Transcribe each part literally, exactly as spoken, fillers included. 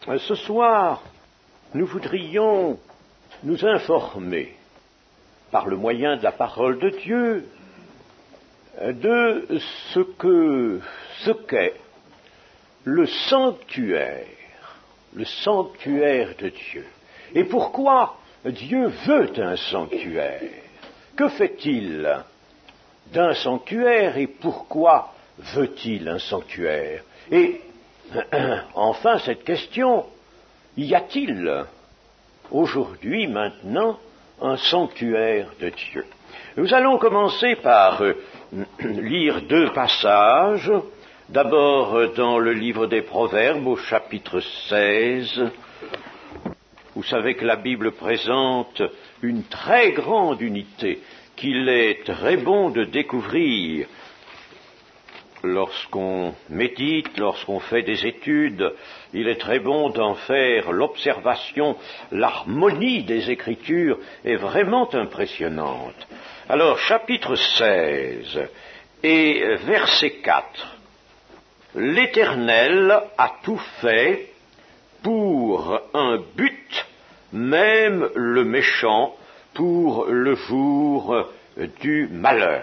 Ce soir, nous voudrions nous informer, par le moyen de la parole de Dieu, de ce que, ce qu'est le sanctuaire, le sanctuaire de Dieu. Et pourquoi Dieu veut un sanctuaire? Que fait-il d'un sanctuaire et pourquoi veut-il un sanctuaire? Et enfin, cette question, y a-t-il aujourd'hui, maintenant, un sanctuaire de Dieu? Nous allons commencer par euh, lire deux passages. D'abord dans le livre des Proverbes au chapitre seize. Vous savez que la Bible présente une très grande unité qu'il est très bon de découvrir lorsqu'on médite, lorsqu'on fait des études. Il est très bon d'en faire l'observation. L'harmonie des Écritures est vraiment impressionnante. Alors, chapitre seize et verset quatre. L'Éternel a tout fait pour un but, même le méchant, pour le jour du malheur.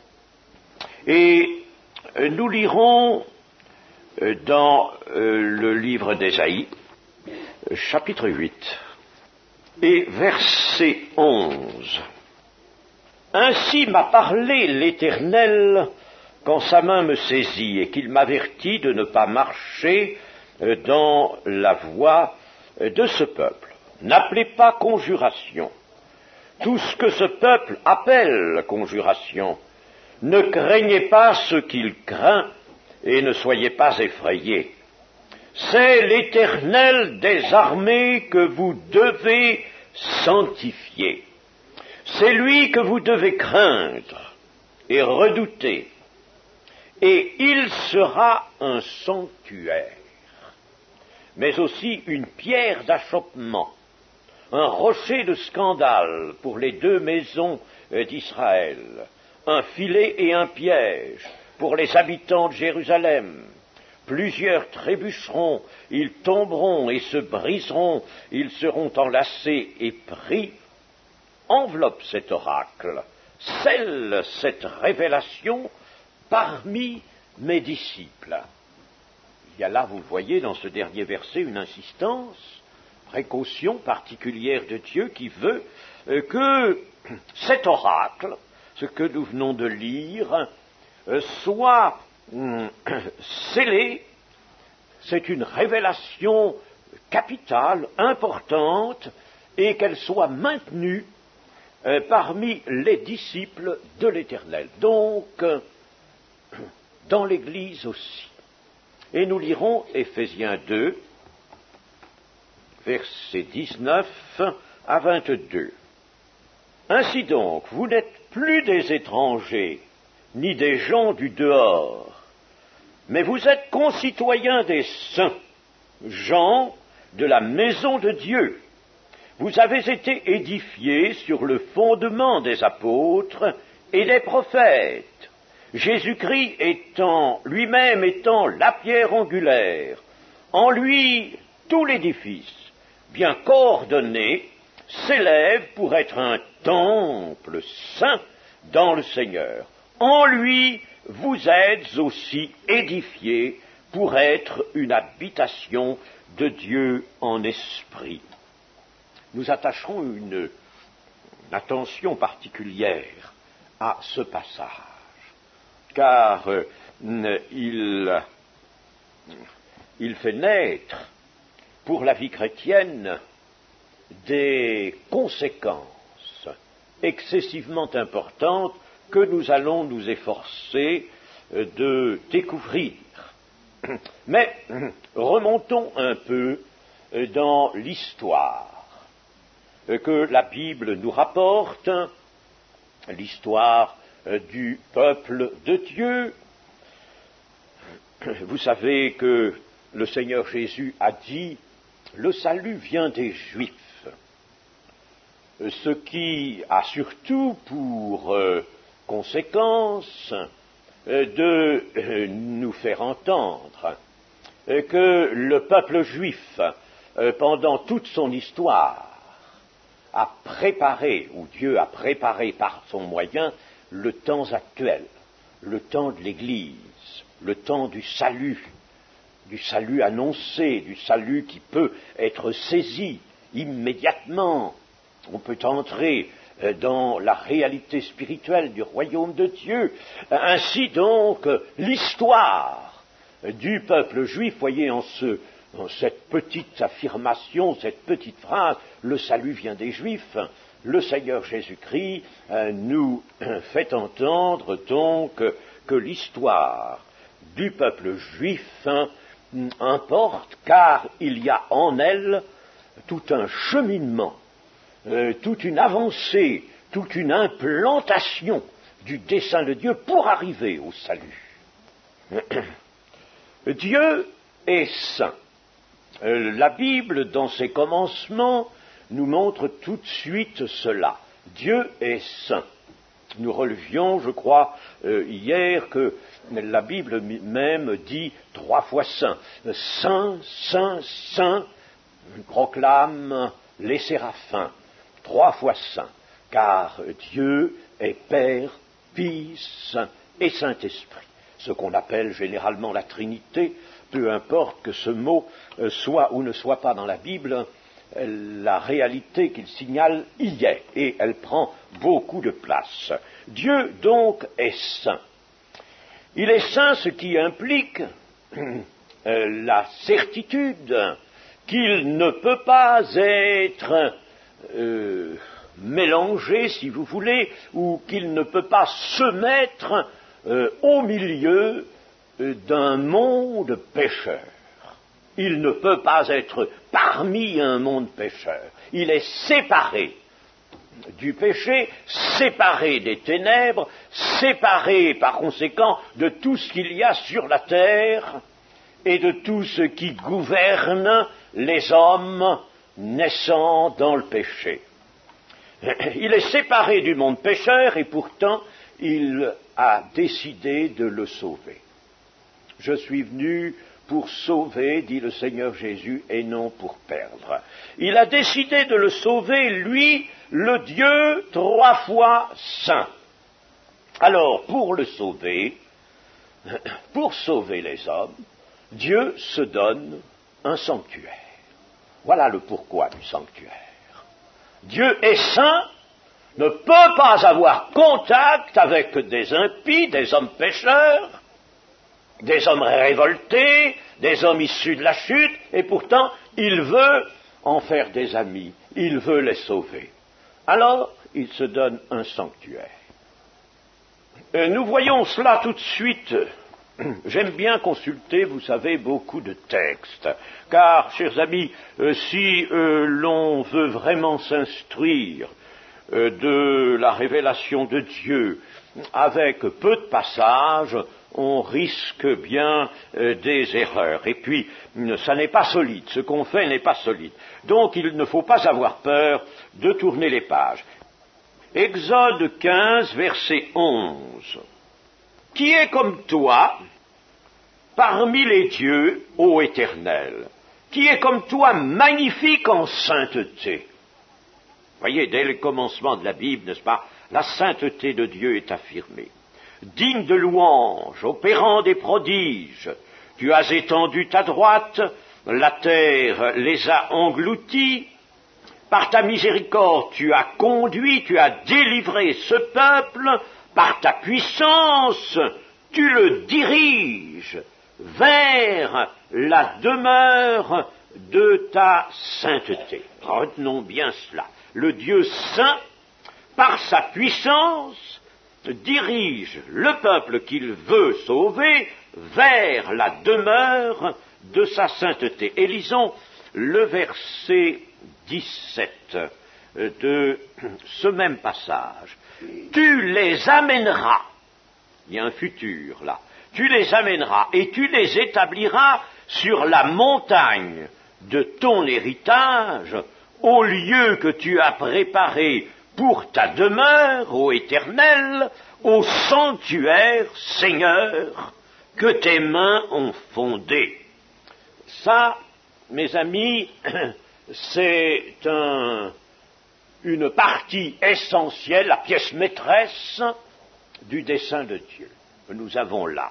Et nous lirons dans le livre d'Ésaïe, chapitre huit, et verset onze. Ainsi m'a parlé l'Éternel quand sa main me saisit et qu'il m'avertit de ne pas marcher dans la voie de ce peuple. N'appelez pas conjuration tout ce que ce peuple appelle conjuration. Ne craignez pas ce qu'il craint et ne soyez pas effrayés. C'est l'Éternel des armées que vous devez sanctifier. C'est lui que vous devez craindre et redouter. Et il sera un sanctuaire, mais aussi une pierre d'achoppement, un rocher de scandale pour les deux maisons d'Israël, un filet et un piège pour les habitants de Jérusalem. Plusieurs trébucheront, ils tomberont et se briseront, ils seront enlacés et pris. Enveloppe cet oracle, scelle cette révélation parmi mes disciples. Il y a là, vous voyez, dans ce dernier verset, une insistance, précaution particulière de Dieu qui veut euh, que cet oracle, ce que nous venons de lire, euh, soit euh, scellé. C'est une révélation capitale, importante, et qu'elle soit maintenue euh, parmi les disciples de l'Éternel. Donc, euh, dans l'Église aussi. Et nous lirons Éphésiens deux, versets dix-neuf à vingt-deux. Ainsi donc, vous n'êtes plus des étrangers, ni des gens du dehors, mais vous êtes concitoyens des saints, gens de la maison de Dieu. Vous avez été édifiés sur le fondement des apôtres et des prophètes, Jésus-Christ étant, lui-même étant la pierre angulaire, en lui tout l'édifice, bien coordonné, s'élève pour être un temple saint dans le Seigneur. En lui, vous êtes aussi édifiés pour être une habitation de Dieu en esprit. Nous attacherons une, une attention particulière à ce passage, car euh, il, il fait naître pour la vie chrétienne des conséquences excessivement importantes que nous allons nous efforcer de découvrir. Mais remontons un peu dans l'histoire que la Bible nous rapporte, l'histoire du peuple de Dieu. Vous savez que le Seigneur Jésus a dit « Le salut vient des Juifs », ce qui a surtout pour euh, conséquence euh, de euh, nous faire entendre euh, que le peuple juif euh, pendant toute son histoire, a préparé, ou Dieu a préparé par son moyen, le temps actuel, le temps de l'Église, le temps du salut, du salut annoncé, du salut qui peut être saisi immédiatement. On peut entrer dans la réalité spirituelle du royaume de Dieu. Ainsi donc, l'histoire du peuple juif, voyez en, ce, en cette petite affirmation, cette petite phrase, le salut vient des Juifs, le Seigneur Jésus-Christ nous fait entendre donc que l'histoire du peuple juif importe, car il y a en elle tout un cheminement, euh, toute une avancée, toute une implantation du dessein de Dieu pour arriver au salut. Dieu est saint. Euh, la Bible, dans ses commencements, nous montre tout de suite cela. Dieu est saint. Nous relevions, je crois, euh, hier que la Bible même dit trois fois saint. Saint, saint, saint, proclame les séraphins. Trois fois saint, car Dieu est Père, Fils et Saint-Esprit. Ce qu'on appelle généralement la Trinité, peu importe que ce mot euh, soit ou ne soit pas dans la Bible, la réalité qu'il signale y est, et elle prend beaucoup de place. Dieu donc est saint. Il est saint, ce qui implique euh, la certitude qu'il ne peut pas être euh, mélangé, si vous voulez, ou qu'il ne peut pas se mettre euh, au milieu euh, d'un monde pécheur. Il ne peut pas être parmi un monde pécheur. Il est séparé du péché, séparé des ténèbres, séparé par conséquent de tout ce qu'il y a sur la terre et de tout ce qui gouverne les hommes naissant dans le péché. Il est séparé du monde pécheur et pourtant il a décidé de le sauver. Je suis venu pour sauver, dit le Seigneur Jésus, et non pour perdre. Il a décidé de le sauver, lui, le Dieu trois fois saint. Alors, pour le sauver, pour sauver les hommes, Dieu se donne un sanctuaire. Voilà le pourquoi du sanctuaire. Dieu est saint, ne peut pas avoir contact avec des impies, des hommes pécheurs, des hommes révoltés, des hommes issus de la chute, et pourtant, il veut en faire des amis, il veut les sauver. Alors, il se donne un sanctuaire. Et nous voyons cela tout de suite. J'aime bien consulter, vous savez, beaucoup de textes, car, chers amis, euh, si euh, l'on veut vraiment s'instruire euh, de la révélation de Dieu avec peu de passages, on risque bien euh, des erreurs. Et puis, ça n'est pas solide, ce qu'on fait n'est pas solide. Donc, il ne faut pas avoir peur de tourner les pages. Exode quinze, verset onze. Qui est comme toi parmi les dieux, ô Éternel? Qui est comme toi magnifique en sainteté? Voyez, dès le commencement de la Bible, n'est-ce pas, la sainteté de Dieu est affirmée. Digne de louange, opérant des prodiges, tu as étendu ta droite, la terre les a engloutis, par ta miséricorde tu as conduit, tu as délivré ce peuple, par ta puissance tu le diriges vers la demeure de ta sainteté. Retenons bien cela. Le Dieu saint, par sa puissance, dirige le peuple qu'il veut sauver vers la demeure de sa sainteté. Et lisons le verset dix-sept de ce même passage. Tu les amèneras, il y a un futur là, tu les amèneras et tu les établiras sur la montagne de ton héritage, au lieu que tu as préparé pour ta demeure, ô Éternel, au sanctuaire, Seigneur, que tes mains ont fondé. Ça, mes amis, c'est un, une partie essentielle, la pièce maîtresse du dessein de Dieu que nous avons là.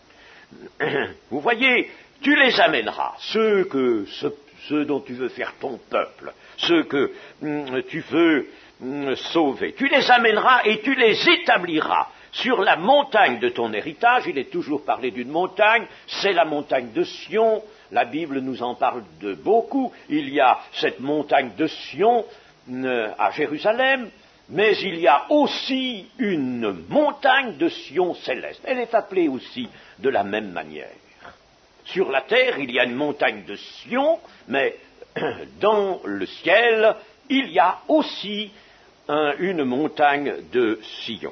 Vous voyez, tu les amèneras, ceux, que, ceux, ceux dont tu veux faire ton peuple, ceux que mm, tu veux mm, sauver, tu les amèneras et tu les établiras sur la montagne de ton héritage. Il est toujours parlé d'une montagne, c'est la montagne de Sion. La Bible nous en parle de beaucoup. Il y a cette montagne de Sion euh, à Jérusalem, mais il y a aussi une montagne de Sion céleste. Elle est appelée aussi de la même manière. Sur la terre, il y a une montagne de Sion, mais dans le ciel, il y a aussi un, une montagne de Sion.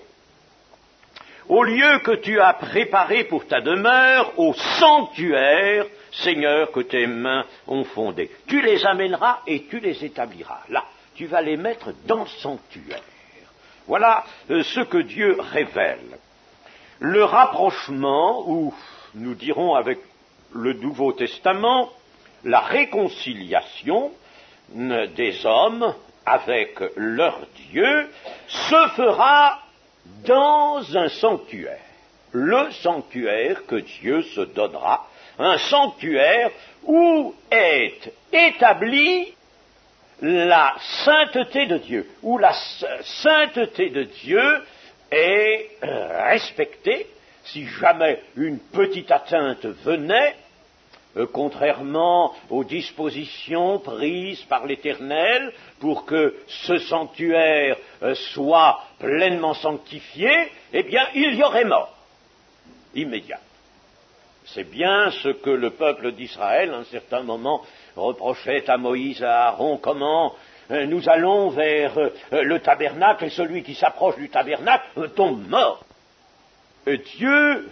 Au lieu que tu as préparé pour ta demeure, au sanctuaire, Seigneur, que tes mains ont fondé. Tu les amèneras et tu les établiras. Là, tu vas les mettre dans le sanctuaire. Voilà euh, ce que Dieu révèle. Le rapprochement, ou nous dirons avec le Nouveau Testament, la réconciliation euh, des hommes avec leur Dieu se fera dans un sanctuaire. Le sanctuaire que Dieu se donnera, un sanctuaire où est établie la sainteté de Dieu, où la sainteté de Dieu est respectée. Si jamais une petite atteinte venait, euh, contrairement aux dispositions prises par l'Éternel pour que ce sanctuaire euh, soit pleinement sanctifié, eh bien, il y aurait mort immédiate. C'est bien ce que le peuple d'Israël, à un certain moment, reprochait à Moïse et à Aaron. Comment euh, nous allons vers euh, le tabernacle et celui qui s'approche du tabernacle euh, tombe mort. Et Dieu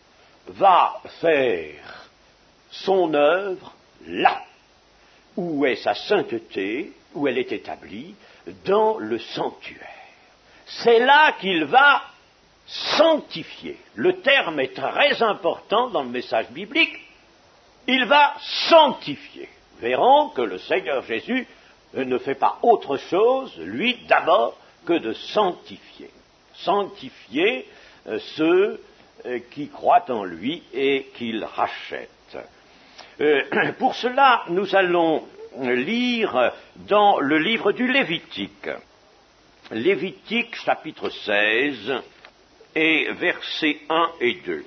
va faire son œuvre là, où est sa sainteté, où elle est établie, dans le sanctuaire. C'est là qu'il va sanctifier. Le terme est très important dans le message biblique. Il va sanctifier. Verrons que le Seigneur Jésus ne fait pas autre chose, lui, d'abord, que de sanctifier. Sanctifier euh, ceux euh, qui croient en lui et qu'il rachète. Euh, pour cela, nous allons lire dans le livre du Lévitique. Lévitique, chapitre seize, et versets un et deux.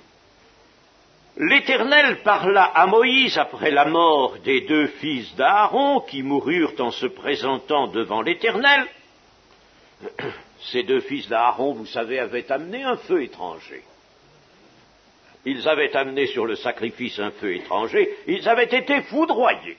L'Éternel parla à Moïse après la mort des deux fils d'Aaron qui moururent en se présentant devant l'Éternel. Ces deux fils d'Aaron, vous savez, avaient amené un feu étranger. Ils avaient amené sur le sacrifice un feu étranger, ils avaient été foudroyés.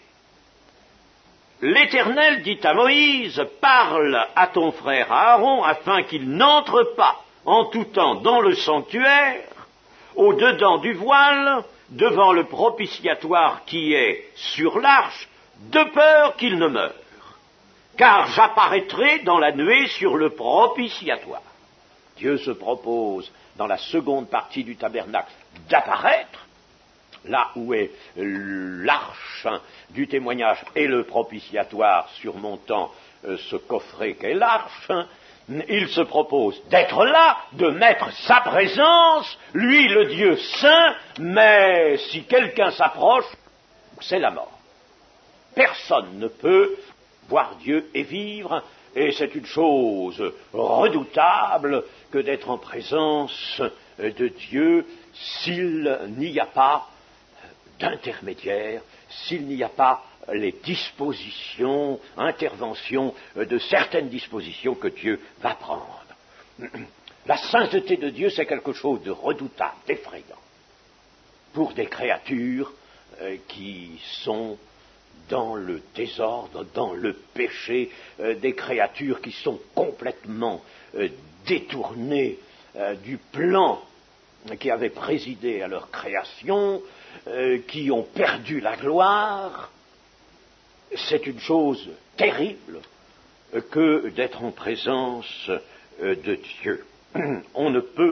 L'Éternel dit à Moïse, parle à ton frère Aaron afin qu'il n'entre pas en tout temps dans le sanctuaire, au-dedans du voile, devant le propitiatoire qui est sur l'arche, de peur qu'il ne meure. Car j'apparaîtrai dans la nuée sur le propitiatoire. Dieu se propose, dans la seconde partie du tabernacle, d'apparaître, là où est l'arche du témoignage et le propitiatoire surmontant euh, ce coffret qu'est l'arche. Il se propose d'être là, de mettre sa présence, lui le Dieu saint, mais si quelqu'un s'approche, c'est la mort. Personne ne peut voir Dieu et vivre, et c'est une chose redoutable que d'être en présence de Dieu s'il n'y a pas d'intermédiaire, s'il n'y a pas les dispositions, interventions de certaines dispositions que Dieu va prendre. La sainteté de Dieu, c'est quelque chose de redoutable, d'effrayant, pour des créatures euh, qui sont dans le désordre, dans le péché, euh, des créatures qui sont complètement euh, détournées euh, du plan qui avait présidé à leur création, euh, qui ont perdu la gloire. C'est une chose terrible que d'être en présence de Dieu. On ne peut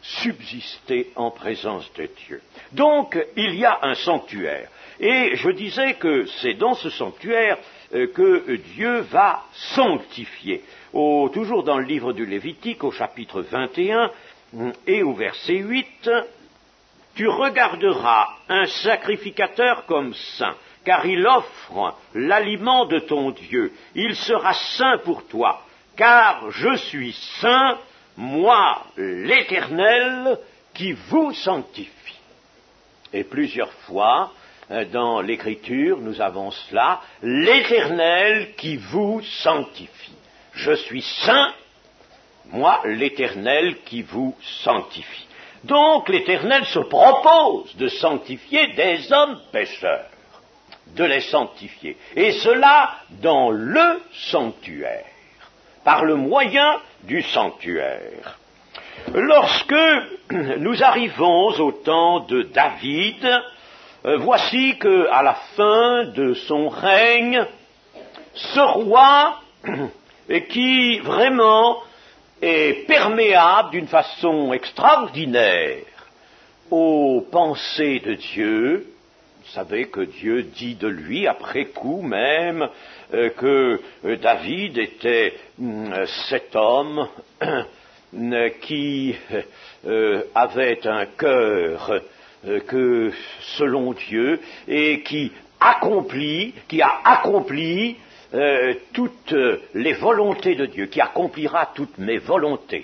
subsister en présence de Dieu. Donc, il y a un sanctuaire. Et je disais que c'est dans ce sanctuaire euh, que Dieu va sanctifier. Au, toujours dans le livre du Lévitique, au chapitre vingt et un et au verset huit, « Tu regarderas un sacrificateur comme saint, car il offre l'aliment de ton Dieu. Il sera saint pour toi, car je suis saint, moi l'Éternel, qui vous sanctifie. » Et plusieurs fois, dans l'Écriture, nous avons cela, l'Éternel qui vous sanctifie. Je suis saint, moi l'Éternel qui vous sanctifie. Donc l'Éternel se propose de sanctifier des hommes pécheurs, de les sanctifier, et cela dans le sanctuaire, par le moyen du sanctuaire. Lorsque nous arrivons au temps de David, euh, voici qu'à la fin de son règne, ce roi qui vraiment est perméable d'une façon extraordinaire aux pensées de Dieu. Vous savez que Dieu dit de lui, après coup même, euh, que euh, David était euh, cet homme euh, qui euh, avait un cœur euh, que selon Dieu et qui accomplit, qui a accompli euh, toutes les volontés de Dieu, qui accomplira toutes mes volontés.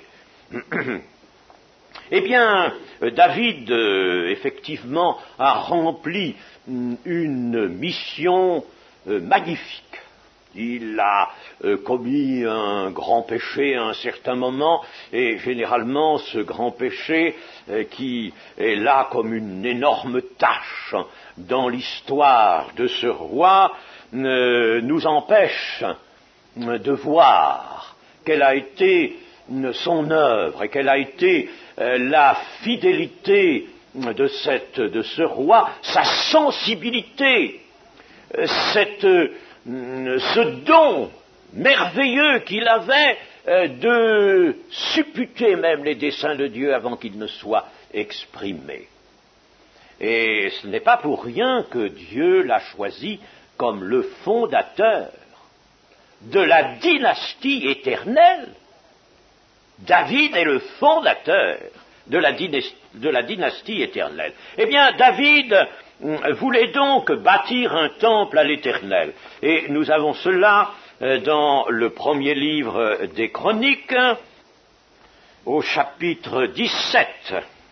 Eh bien, David, euh, effectivement, a rempli une mission euh, magnifique. Il a euh, commis un grand péché à un certain moment, et généralement ce grand péché, euh, qui est là comme une énorme tache dans l'histoire de ce roi, euh, nous empêche de voir quelle a été son œuvre et quelle a été euh, la fidélité de, cette, de ce roi, sa sensibilité, euh, cette, euh, ce don merveilleux qu'il avait euh, de supputer même les desseins de Dieu avant qu'ils ne soient exprimés. Et ce n'est pas pour rien que Dieu l'a choisi comme le fondateur de la dynastie éternelle. David est le fondateur de la, dynastie, de la dynastie éternelle. Eh bien, David voulait donc bâtir un temple à l'Éternel. Et nous avons cela dans le premier livre des Chroniques, au chapitre dix-sept.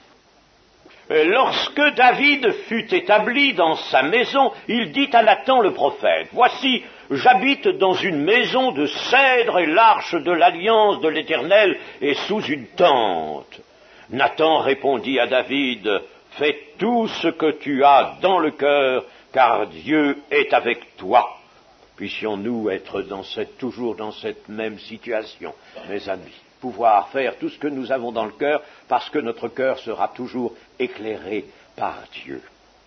Lorsque David fut établi dans sa maison, il dit à Nathan le prophète, « Voici, j'habite dans une maison de cèdre et l'arche de l'alliance de l'Éternel est sous une tente. » Nathan répondit à David, « Fais tout ce que tu as dans le cœur, car Dieu est avec toi. » Puissions-nous être dans cette, toujours dans cette même situation, mes amis, pouvoir faire tout ce que nous avons dans le cœur, parce que notre cœur sera toujours éclairé par Dieu.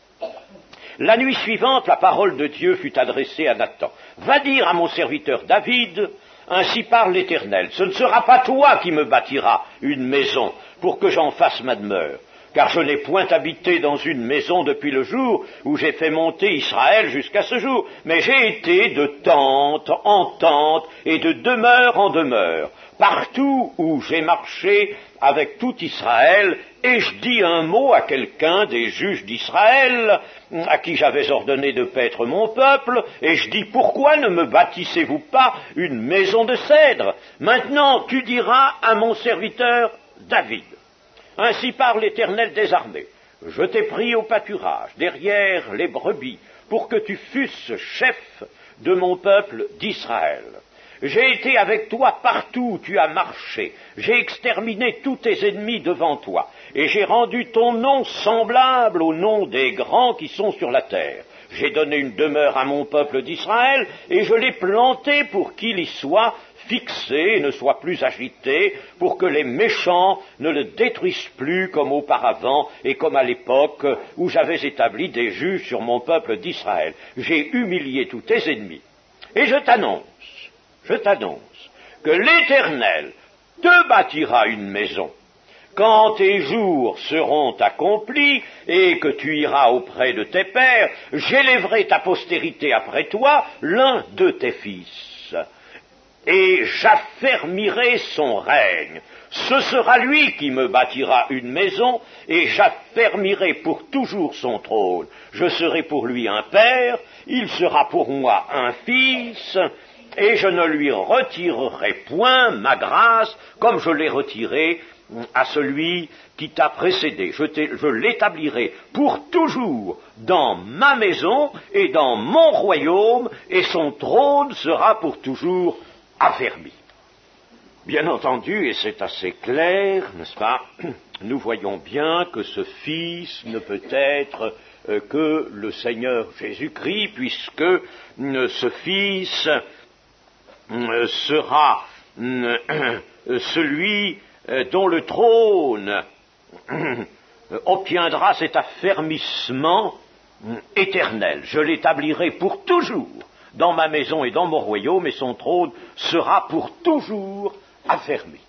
La nuit suivante, la parole de Dieu fut adressée à Nathan. « Va dire à mon serviteur David, ainsi parle l'Éternel, ce ne sera pas toi qui me bâtiras une maison pour que j'en fasse ma demeure, car je n'ai point habité dans une maison depuis le jour où j'ai fait monter Israël jusqu'à ce jour, mais j'ai été de tente en tente et de demeure en demeure, partout où j'ai marché avec tout Israël, et je dis un mot à quelqu'un des juges d'Israël, à qui j'avais ordonné de paître mon peuple, et je dis, pourquoi ne me bâtissez-vous pas une maison de cèdre? Maintenant tu diras à mon serviteur David, ainsi parle l'Éternel des armées, je t'ai pris au pâturage, derrière les brebis, pour que tu fusses chef de mon peuple d'Israël. J'ai été avec toi partout où tu as marché, j'ai exterminé tous tes ennemis devant toi, et j'ai rendu ton nom semblable au nom des grands qui sont sur la terre. J'ai donné une demeure à mon peuple d'Israël, et je l'ai planté pour qu'il y soit fixé et ne soit plus agité, pour que les méchants ne le détruisent plus comme auparavant et comme à l'époque où j'avais établi des juges sur mon peuple d'Israël. J'ai humilié tous tes ennemis. Et je t'annonce, je t'annonce que l'Éternel te bâtira une maison, quand tes jours seront accomplis et que tu iras auprès de tes pères, j'élèverai ta postérité après toi, l'un de tes fils, et j'affermirai son règne. Ce sera lui qui me bâtira une maison, et j'affermirai pour toujours son trône. Je serai pour lui un père, il sera pour moi un fils, et je ne lui retirerai point ma grâce, comme je l'ai retirée à celui qui t'a précédé. Je, je l'établirai pour toujours dans ma maison et dans mon royaume, et son trône sera pour toujours affermi. Bien entendu, et c'est assez clair, n'est-ce pas, nous voyons bien que ce Fils ne peut être euh, que le Seigneur Jésus-Christ, puisque euh, ce Fils euh, sera euh, celui euh, dont le trône euh, obtiendra cet affermissement euh, éternel. Je l'établirai pour toujours dans ma maison et dans mon royaume, et son trône sera pour toujours affermi.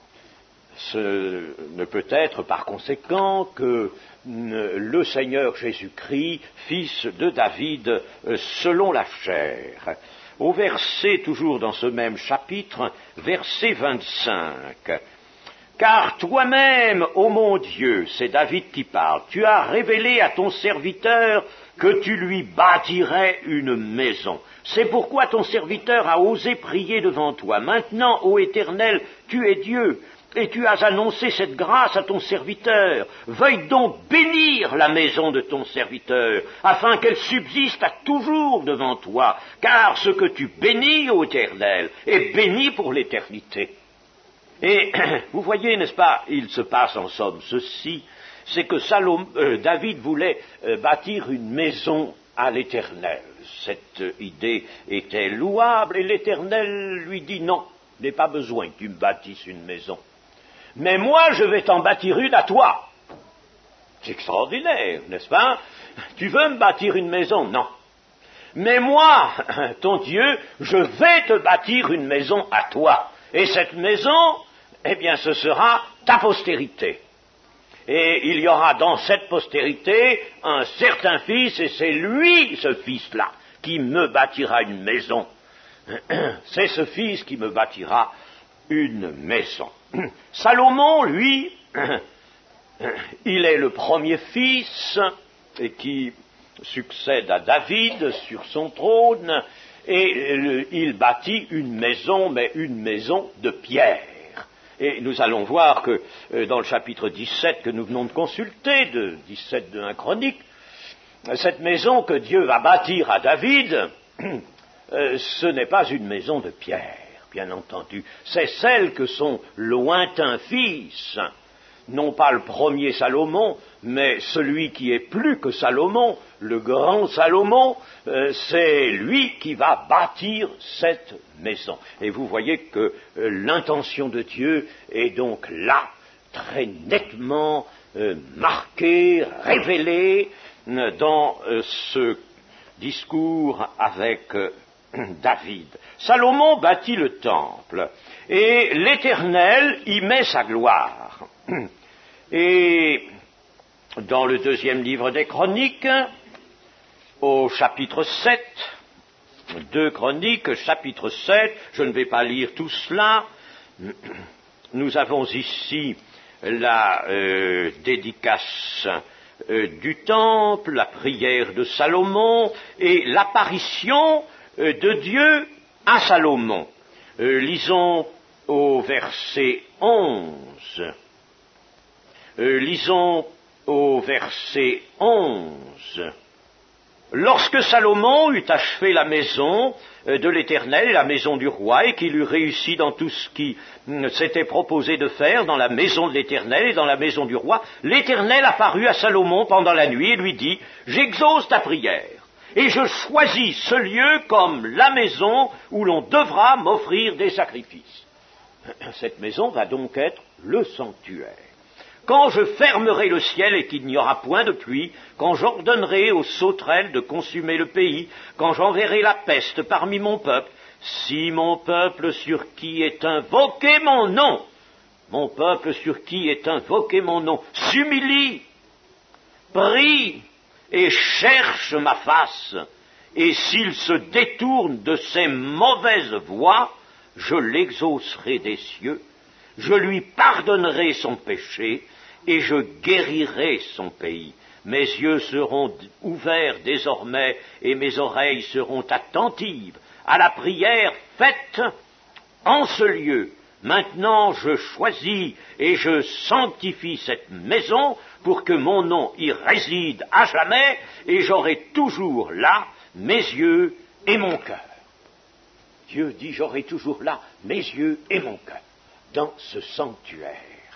Ce ne peut être par conséquent que le Seigneur Jésus-Christ, fils de David, selon la chair. Au verset, toujours dans ce même chapitre, verset vingt-cinq. Car toi-même, ô mon Dieu, c'est David qui parle, tu as révélé à ton serviteur que tu lui bâtirais une maison. C'est pourquoi ton serviteur a osé prier devant toi. Maintenant, ô Éternel, tu es Dieu, et tu as annoncé cette grâce à ton serviteur. Veuille donc bénir la maison de ton serviteur, afin qu'elle subsiste à toujours devant toi, car ce que tu bénis, ô Éternel, est béni pour l'éternité. Et vous voyez, n'est-ce pas, il se passe en somme ceci, c'est que Salom, euh, David voulait euh, bâtir une maison à l'Éternel. Cette euh, idée était louable, et l'Éternel lui dit non, il n'est pas besoin que tu me bâtisses une maison. Mais moi, je vais t'en bâtir une à toi. C'est extraordinaire, n'est-ce pas? Tu veux me bâtir une maison? Non. Mais moi, ton Dieu, je vais te bâtir une maison à toi. Et cette maison, eh bien, ce sera ta postérité. Et il y aura dans cette postérité un certain fils, et c'est lui, ce fils-là, qui me bâtira une maison. C'est ce fils qui me bâtira une maison. Salomon, lui, il est le premier fils et qui succède à David sur son trône, et il bâtit une maison, mais une maison de pierre. Et nous allons voir que euh, dans le chapitre dix-sept que nous venons de consulter, de dix-sept de un Chronique, cette maison que Dieu va bâtir à David, euh, ce n'est pas une maison de pierre, bien entendu. C'est celle que son lointain fils, non pas le premier Salomon, mais celui qui est plus que Salomon, le grand Salomon, euh, c'est lui qui va bâtir cette maison. Et vous voyez que euh, l'intention de Dieu est donc là, très nettement euh, marquée, révélée euh, dans euh, ce discours avec euh, David. Salomon bâtit le temple, et l'Éternel y met sa gloire. Et dans le deuxième livre des Chroniques, au chapitre sept, deux Chroniques, chapitre sept, je ne vais pas lire tout cela, nous avons ici la euh, dédicace euh, du temple, la prière de Salomon et l'apparition euh, de Dieu à Salomon. Euh, lisons au verset onze. Euh, lisons au verset onze. Lorsque Salomon eut achevé la maison de l'Éternel et la maison du roi, et qu'il eut réussi dans tout ce qui s'était proposé de faire dans la maison de l'Éternel et dans la maison du roi, l'Éternel apparut à Salomon pendant la nuit et lui dit, « J'exauce ta prière, et je choisis ce lieu comme la maison où l'on devra m'offrir des sacrifices. » Cette maison va donc être le sanctuaire. Quand je fermerai le ciel et qu'il n'y aura point de pluie, quand j'ordonnerai aux sauterelles de consumer le pays, quand j'enverrai la peste parmi mon peuple, si mon peuple sur qui est invoqué mon nom mon peuple sur qui est invoqué mon nom, s'humilie, prie et cherche ma face, et s'il se détourne de ses mauvaises voies, je l'exaucerai des cieux, je lui pardonnerai son péché, et je guérirai son pays. Mes yeux seront ouverts désormais, et mes oreilles seront attentives à la prière faite en ce lieu. Maintenant je choisis et je sanctifie cette maison pour que mon nom y réside à jamais, et j'aurai toujours là mes yeux et mon cœur. Dieu dit, j'aurai toujours là mes yeux et mon cœur, dans ce sanctuaire.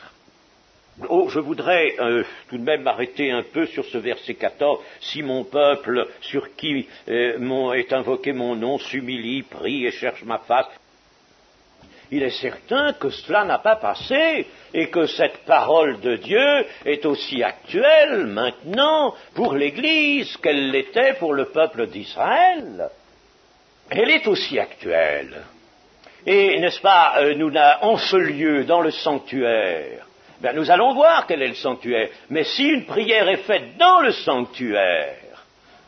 Oh, je voudrais euh, tout de même m'arrêter un peu sur ce verset quatorze. Si mon peuple, sur qui euh, mon, est invoqué mon nom, s'humilie, prie et cherche ma face. Il est certain que cela n'a pas passé et que cette parole de Dieu est aussi actuelle maintenant pour l'Église qu'elle l'était pour le peuple d'Israël. Elle est aussi actuelle. Et, n'est-ce pas, euh, nous, en ce lieu, dans le sanctuaire, ben, nous allons voir quel est le sanctuaire. Mais si une prière est faite dans le sanctuaire,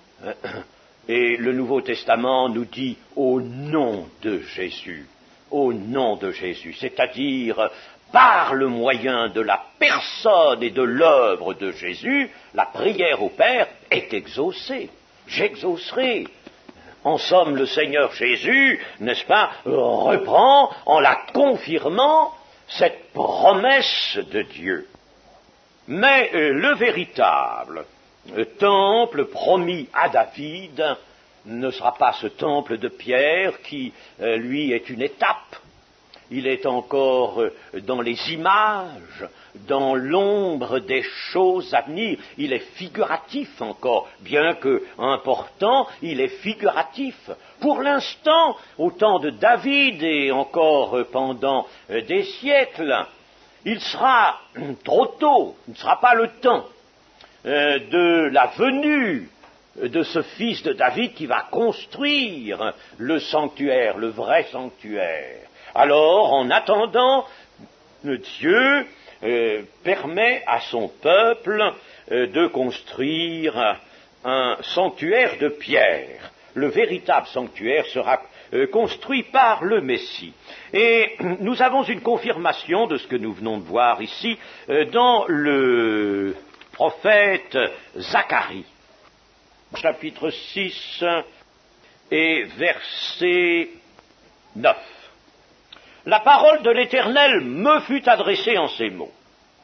et le Nouveau Testament nous dit au nom de Jésus, au nom de Jésus, c'est-à-dire par le moyen de la personne et de l'œuvre de Jésus, la prière au Père est exaucée. J'exaucerai. En somme, le Seigneur Jésus, n'est-ce pas, reprend en la confirmant cette promesse de Dieu. Mais euh, le véritable euh, temple promis à David ne sera pas ce temple de pierre qui, euh, lui, est une étape. Il est encore euh, dans les images, dans l'ombre des choses à venir. Il est figuratif encore, bien que important, il est figuratif. Pour l'instant, au temps de David et encore euh, pendant euh, des siècles, il sera euh, trop tôt, il ne sera pas le temps euh, de la venue de ce fils de David qui va construire le sanctuaire, le vrai sanctuaire. Alors, en attendant, Dieu euh, permet à son peuple euh, de construire un sanctuaire de pierre. Le véritable sanctuaire sera euh, construit par le Messie. Et nous avons une confirmation de ce que nous venons de voir ici euh, dans le prophète Zacharie. Chapitre six et verset neuf. La parole de l'Éternel me fut adressée en ces mots,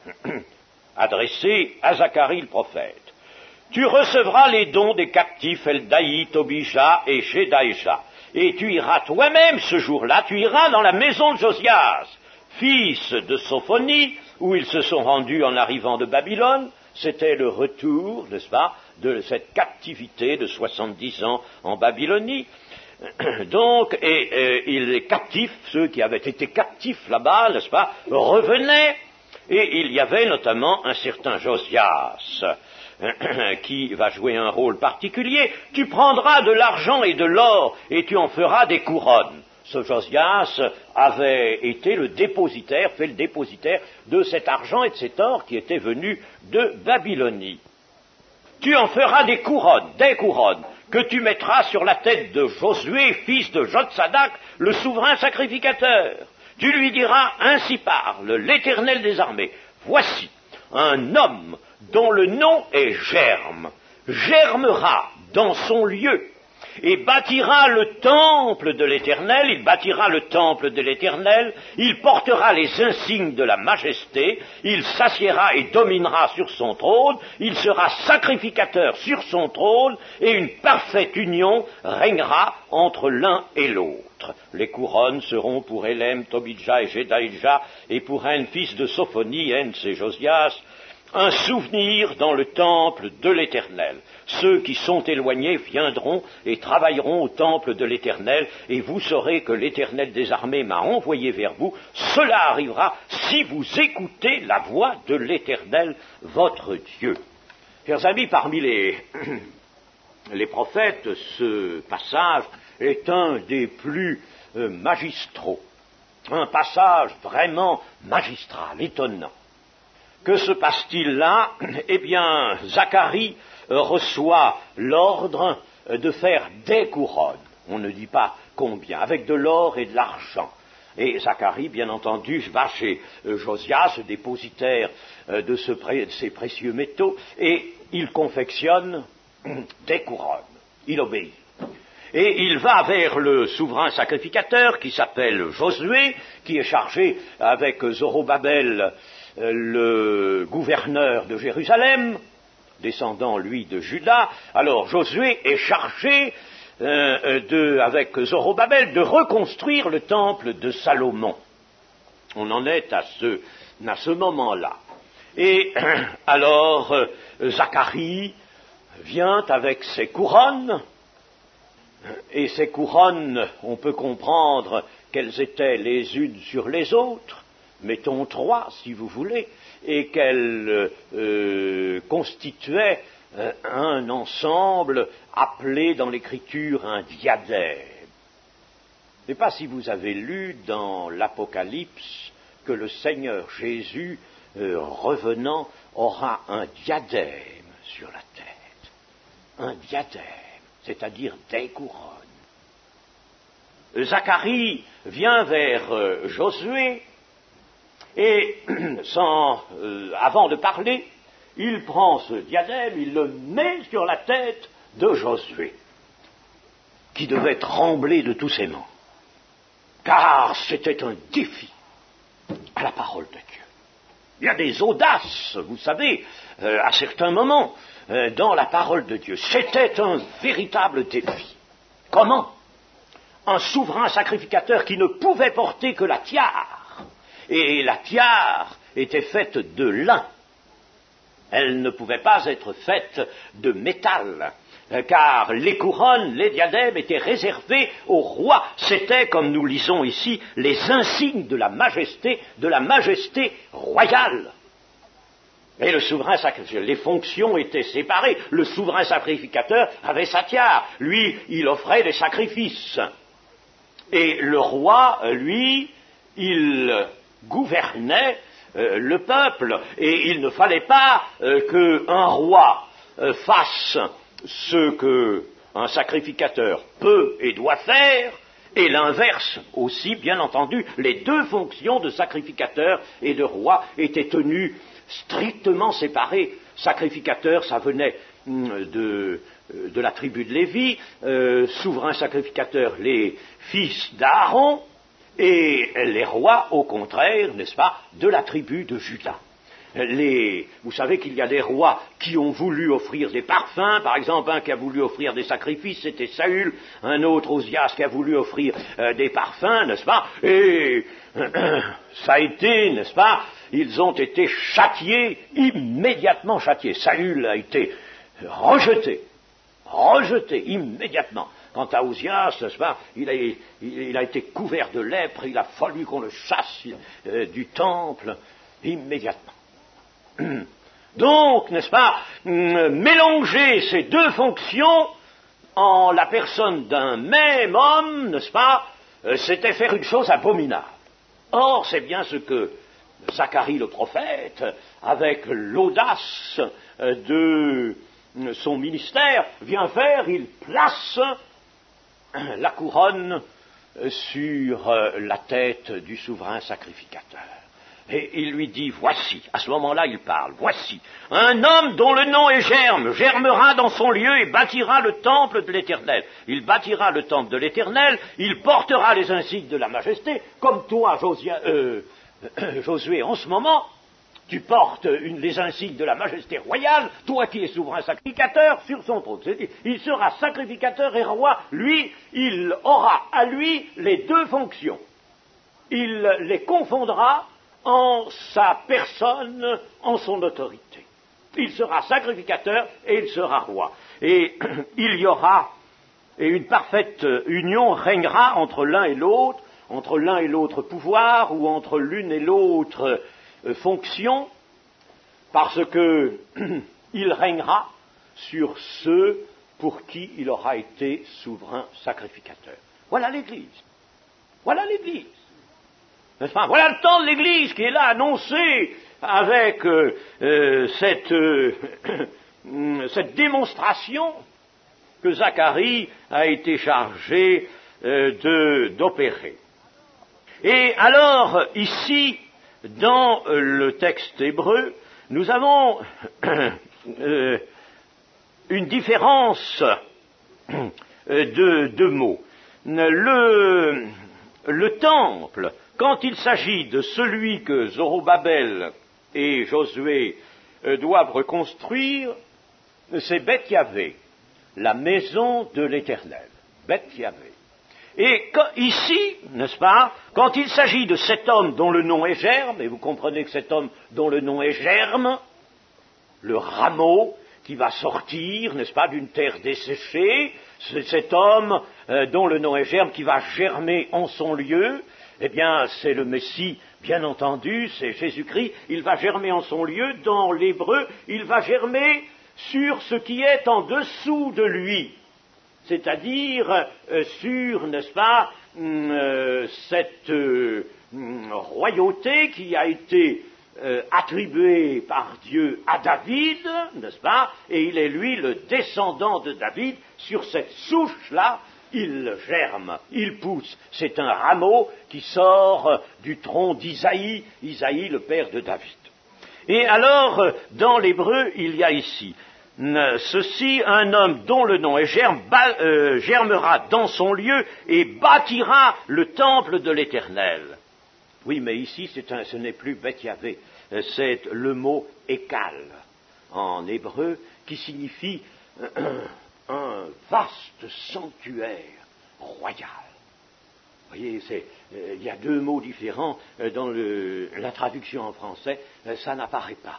adressée à Zacharie le prophète. Tu recevras les dons des captifs Eldaï, Tobija et Jedaïja, et tu iras toi-même ce jour-là, tu iras dans la maison de Josias, fils de Sophonie, où ils se sont rendus en arrivant de Babylone. C'était le retour, n'est-ce pas, de cette captivité de soixante-dix ans en Babylonie. Donc, et, et, et les captifs, ceux qui avaient été captifs là-bas, n'est-ce pas, revenaient, et il y avait notamment un certain Josias, qui va jouer un rôle particulier. Tu prendras de l'argent et de l'or, et tu en feras des couronnes. Ce Josias avait été le dépositaire, fait le dépositaire de cet argent et de cet or qui était venu de Babylonie. Tu en feras des couronnes, des couronnes, que tu mettras sur la tête de Josué, fils de Jotsadak, le souverain sacrificateur. Tu lui diras, ainsi parle l'Éternel des armées, voici un homme dont le nom est Germe, germera dans son lieu, et bâtira le temple de l'Éternel, il bâtira le temple de l'Éternel, il portera les insignes de la majesté, il s'assiera et dominera sur son trône, il sera sacrificateur sur son trône, et une parfaite union régnera entre l'un et l'autre. Les couronnes seront pour Élem, Tobija et Jedaïja, et pour un fils de Sophonie, Hens et Josias, un souvenir dans le temple de l'Éternel. Ceux qui sont éloignés viendront et travailleront au temple de l'Éternel, et vous saurez que l'Éternel des armées m'a envoyé vers vous. Cela arrivera si vous écoutez la voix de l'Éternel, votre Dieu. Chers amis, parmi les, les prophètes, ce passage est un des plus euh, magistraux. un passage vraiment magistral, étonnant. Que se passe-t-il là? Eh bien, Zacharie reçoit l'ordre de faire des couronnes. On ne dit pas combien, avec de l'or et de l'argent. Et Zacharie, bien entendu, va chez Josias, dépositaire de, ce pré- de ces précieux métaux, et il confectionne des couronnes. Il obéit. Et il va vers le souverain sacrificateur qui s'appelle Josué, qui est chargé avec Zorobabel, le gouverneur de Jérusalem, descendant lui de Juda. Alors Josué est chargé euh, de, avec Zorobabel de reconstruire le temple de Salomon. On en est à ce, à ce moment-là. Et alors euh, Zacharie vient avec ses couronnes, et ces couronnes, on peut comprendre qu'elles étaient les unes sur les autres, mettons trois si vous voulez, et qu'elles euh, constituaient euh, un ensemble appelé dans l'Écriture un diadème. Je ne sais pas si vous avez lu dans l'Apocalypse que le Seigneur Jésus, euh, revenant, aura un diadème sur la tête. Un diadème, c'est-à-dire des couronnes. Zacharie vient vers euh, Josué, et sans, euh, avant de parler, il prend ce diadème, il le met sur la tête de Josué, qui devait trembler de tous ses membres, car c'était un défi à la parole de Dieu. Il y a des audaces, vous savez, euh, à certains moments, euh, dans la parole de Dieu. C'était un véritable défi. Comment? Un souverain sacrificateur qui ne pouvait porter que la tiare, et la tiare était faite de lin. Elle ne pouvait pas être faite de métal, car les couronnes, les diadèmes étaient réservés au roi. C'était, comme nous lisons ici, les insignes de la majesté, de la majesté royale. Et le souverain sacrificateur, les fonctions étaient séparées. Le souverain sacrificateur avait sa tiare. Lui, il offrait des sacrifices. Et le roi, lui, il gouvernait euh, le peuple. Et il ne fallait pas euh, qu'un roi euh, fasse ce qu'un sacrificateur peut et doit faire, et l'inverse aussi, bien entendu. Les deux fonctions de sacrificateur et de roi étaient tenues strictement séparées. Sacrificateur, ça venait de, de la tribu de Lévi, euh, souverain sacrificateur, les fils d'Aaron, et les rois, au contraire, n'est-ce pas, de la tribu de Juda. Les, vous savez qu'il y a des rois qui ont voulu offrir des parfums, par exemple un qui a voulu offrir des sacrifices, c'était Saül, un autre Osias qui a voulu offrir euh, des parfums, n'est-ce pas, et euh, ça a été, n'est-ce pas, ils ont été châtiés, immédiatement châtiés. Saül a été rejeté, rejeté immédiatement. Quant à Osias, n'est-ce pas, il a, il, il a été couvert de lèpre, il a fallu qu'on le chasse euh, du temple immédiatement. Donc, n'est-ce pas, mélanger ces deux fonctions en la personne d'un même homme, n'est-ce pas, c'était faire une chose abominable. Or, c'est bien ce que Zacharie le prophète, avec l'audace de son ministère, vient faire. Il place la couronne sur la tête du souverain sacrificateur. Et il lui dit, voici, à ce moment-là il parle, voici, un homme dont le nom est Germe, germera dans son lieu et bâtira le temple de l'Éternel. Il bâtira le temple de l'Éternel, il portera les insignes de la majesté, comme toi, Josia, euh, euh, Josué, en ce moment, tu portes une, les insignes de la majesté royale, toi qui es souverain sacrificateur, sur son trône. C'est-à-dire, il sera sacrificateur et roi, lui, il aura à lui les deux fonctions. Il les confondra en sa personne, en son autorité. Il sera sacrificateur et il sera roi. Et il y aura, et une parfaite union régnera entre l'un et l'autre, entre l'un et l'autre pouvoir, ou entre l'une et l'autre euh, fonction, parce que il régnera sur ceux pour qui il aura été souverain sacrificateur. Voilà l'Église. Voilà l'Église. n'est-ce pas? Voilà le temps de l'Église qui est là, annoncé avec euh, euh, cette, euh, cette démonstration que Zacharie a été chargé euh, de, d'opérer. Et alors, ici, dans euh, le texte hébreu, nous avons euh, une différence euh, de, de mots. Le, le temple, quand il s'agit de celui que Zorobabel et Josué euh, doivent reconstruire, c'est Beth Yavé, la maison de l'Éternel. Beth Yavé. Et quand, ici, n'est-ce pas, quand il s'agit de cet homme dont le nom est Germe, et vous comprenez que cet homme dont le nom est Germe, le rameau qui va sortir, n'est-ce pas, d'une terre desséchée, c'est cet homme euh, dont le nom est Germe qui va germer en son lieu, eh bien, c'est le Messie, bien entendu, c'est Jésus-Christ, il va germer en son lieu, dans l'hébreu, il va germer sur ce qui est en dessous de lui, c'est-à-dire euh, sur, n'est-ce pas, euh, cette euh, royauté qui a été euh, attribuée par Dieu à David, n'est-ce pas, et il est lui le descendant de David, sur cette souche-là, il germe, il pousse, c'est un rameau qui sort du tronc d'Isaïe, Isaïe le père de David. Et alors, dans l'hébreu, il y a ici, ceci, un homme dont le nom est Germe, ba, euh, germera dans son lieu et bâtira le temple de l'Éternel. Oui, mais ici, c'est un, ce n'est plus Beth Yavé, c'est le mot Ekal, en hébreu, qui signifie un, un vaste sanctuaire royal. Vous voyez, c'est, euh, il y a deux mots différents euh, dans le, la traduction en français, euh, ça n'apparaît pas.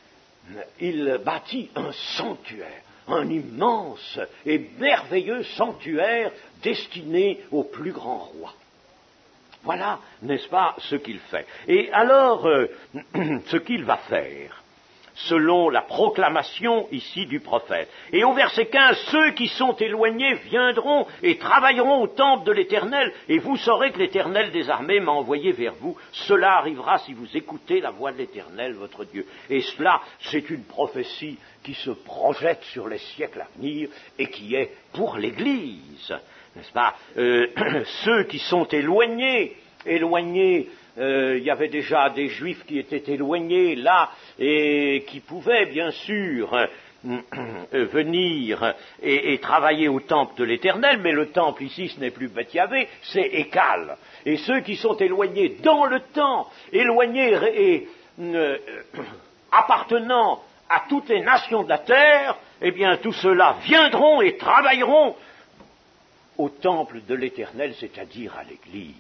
Il bâtit un sanctuaire, un immense et merveilleux sanctuaire destiné au plus grand roi. Voilà, n'est-ce pas, ce qu'il fait. Et alors, euh, ce qu'il va faire, selon la proclamation ici du prophète. Et au verset quinze, ceux qui sont éloignés viendront et travailleront au temple de l'Éternel, et vous saurez que l'Éternel des armées m'a envoyé vers vous. Cela arrivera si vous écoutez la voix de l'Éternel, votre Dieu. Et cela, c'est une prophétie qui se projette sur les siècles à venir et qui est pour l'Église, n'est-ce pas, euh, ceux qui sont éloignés, éloignés, Euh, il y avait déjà des Juifs qui étaient éloignés là et qui pouvaient bien sûr euh, euh, venir et, et travailler au temple de l'Éternel, mais le temple ici ce n'est plus Beth Yavé, c'est Ekal. Et ceux qui sont éloignés dans le temps, éloignés et euh, appartenant à toutes les nations de la terre, eh bien tous ceux-là viendront et travailleront au temple de l'Éternel, c'est-à-dire à l'Église.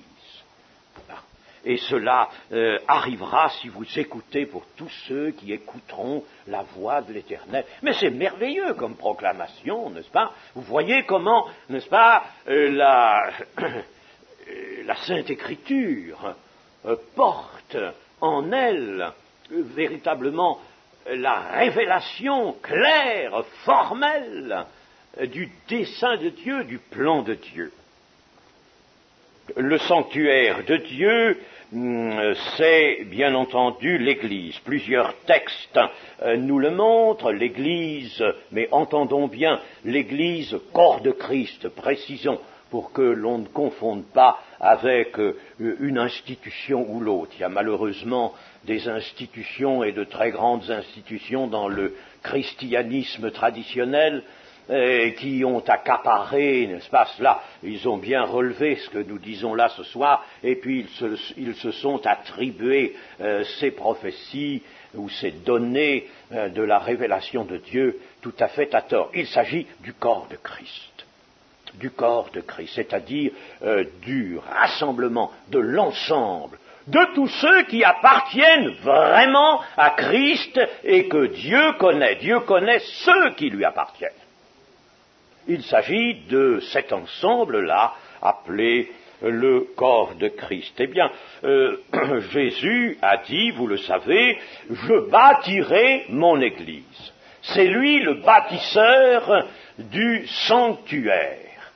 Et cela euh, arrivera si vous écoutez pour tous ceux qui écouteront la voix de l'Éternel. Mais c'est merveilleux comme proclamation, n'est-ce pas? Vous voyez comment, n'est-ce pas, euh, la, la Sainte Écriture euh, porte en elle euh, véritablement la révélation claire, formelle euh, du dessein de Dieu, du plan de Dieu. Le sanctuaire de Dieu, c'est bien entendu l'Église. Plusieurs textes nous le montrent, l'Église, mais entendons bien, l'Église, corps de Christ, précisons, pour que l'on ne confonde pas avec une institution ou l'autre. Il y a malheureusement des institutions et de très grandes institutions dans le christianisme traditionnel, Euh, qui ont accaparé, n'est-ce pas, cela, ils ont bien relevé ce que nous disons là ce soir, et puis ils se, ils se sont attribués euh, ces prophéties ou ces données euh, de la révélation de Dieu tout à fait à tort. Il s'agit du corps de Christ, du corps de Christ, c'est-à-dire euh, du rassemblement de l'ensemble de tous ceux qui appartiennent vraiment à Christ et que Dieu connaît. Dieu connaît ceux qui lui appartiennent. Il s'agit de cet ensemble-là, appelé le corps de Christ. Eh bien, euh, Jésus a dit, vous le savez, je bâtirai mon Église. C'est lui le bâtisseur du sanctuaire.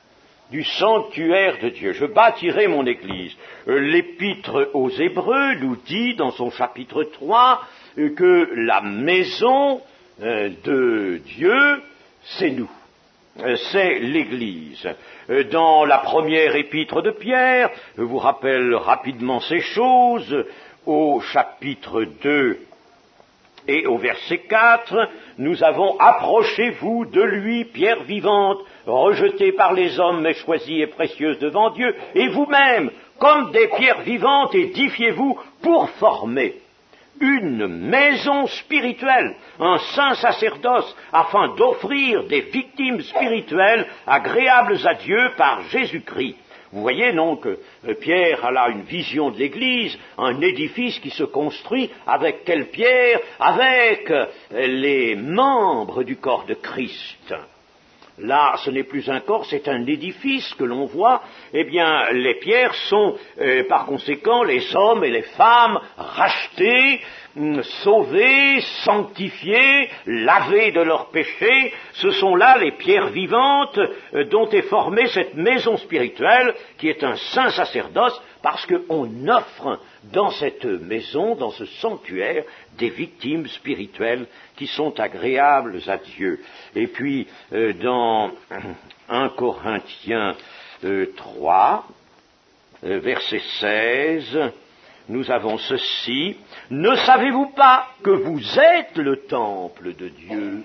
du sanctuaire de Dieu. Je bâtirai mon Église. L'Épître aux Hébreux nous dit dans son chapitre trois que la maison de Dieu, c'est nous. C'est l'Église. Dans la première épître de Pierre, je vous rappelle rapidement ces choses, au chapitre deux et au verset quatre, nous avons « Approchez-vous de lui, pierre vivante, rejetée par les hommes, mais choisie et précieuse devant Dieu, et vous-même, comme des pierres vivantes, édifiez-vous pour former une maison spirituelle, un saint sacerdoce, afin d'offrir des victimes spirituelles agréables à Dieu par Jésus-Christ. » Vous voyez donc, Pierre a là une vision de l'Église, un édifice qui se construit avec quelle pierre? Avec les membres du corps de Christ. Là, ce n'est plus un corps, c'est un édifice que l'on voit. Eh bien, les pierres sont, euh, par conséquent, les hommes et les femmes rachetés, hum, sauvés, sanctifiés, lavés de leurs péchés. Ce sont là les pierres vivantes euh, dont est formée cette maison spirituelle qui est un saint sacerdoce, parce qu'on offre dans cette maison, dans ce sanctuaire, des victimes spirituelles qui sont agréables à Dieu. Et puis, euh, dans un Corinthiens euh, trois, euh, verset seize, nous avons ceci: « Ne savez-vous pas que vous êtes le temple de Dieu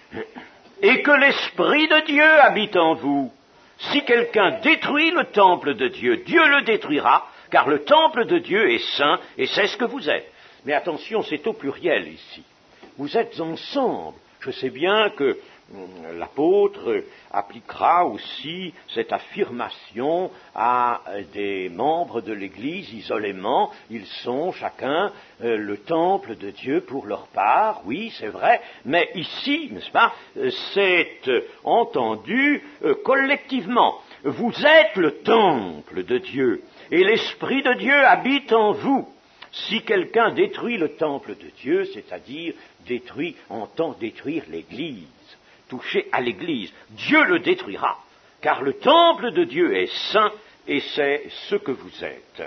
et que l'Esprit de Dieu habite en vous? Si quelqu'un détruit le temple de Dieu, Dieu le détruira, car le temple de Dieu est saint, et c'est ce que vous êtes. » Mais attention, c'est au pluriel ici. Vous êtes ensemble. Je sais bien que hum, l'apôtre appliquera aussi cette affirmation à des membres de l'Église isolément. Ils sont chacun euh, le temple de Dieu pour leur part, oui, c'est vrai, mais ici, n'est-ce pas, c'est euh, entendu euh, collectivement. Vous êtes le temple de Dieu, et l'Esprit de Dieu habite en vous. Si quelqu'un détruit le temple de Dieu, c'est-à-dire détruit, entend détruire l'Église, toucher à l'Église, Dieu le détruira, car le temple de Dieu est saint et c'est ce que vous êtes.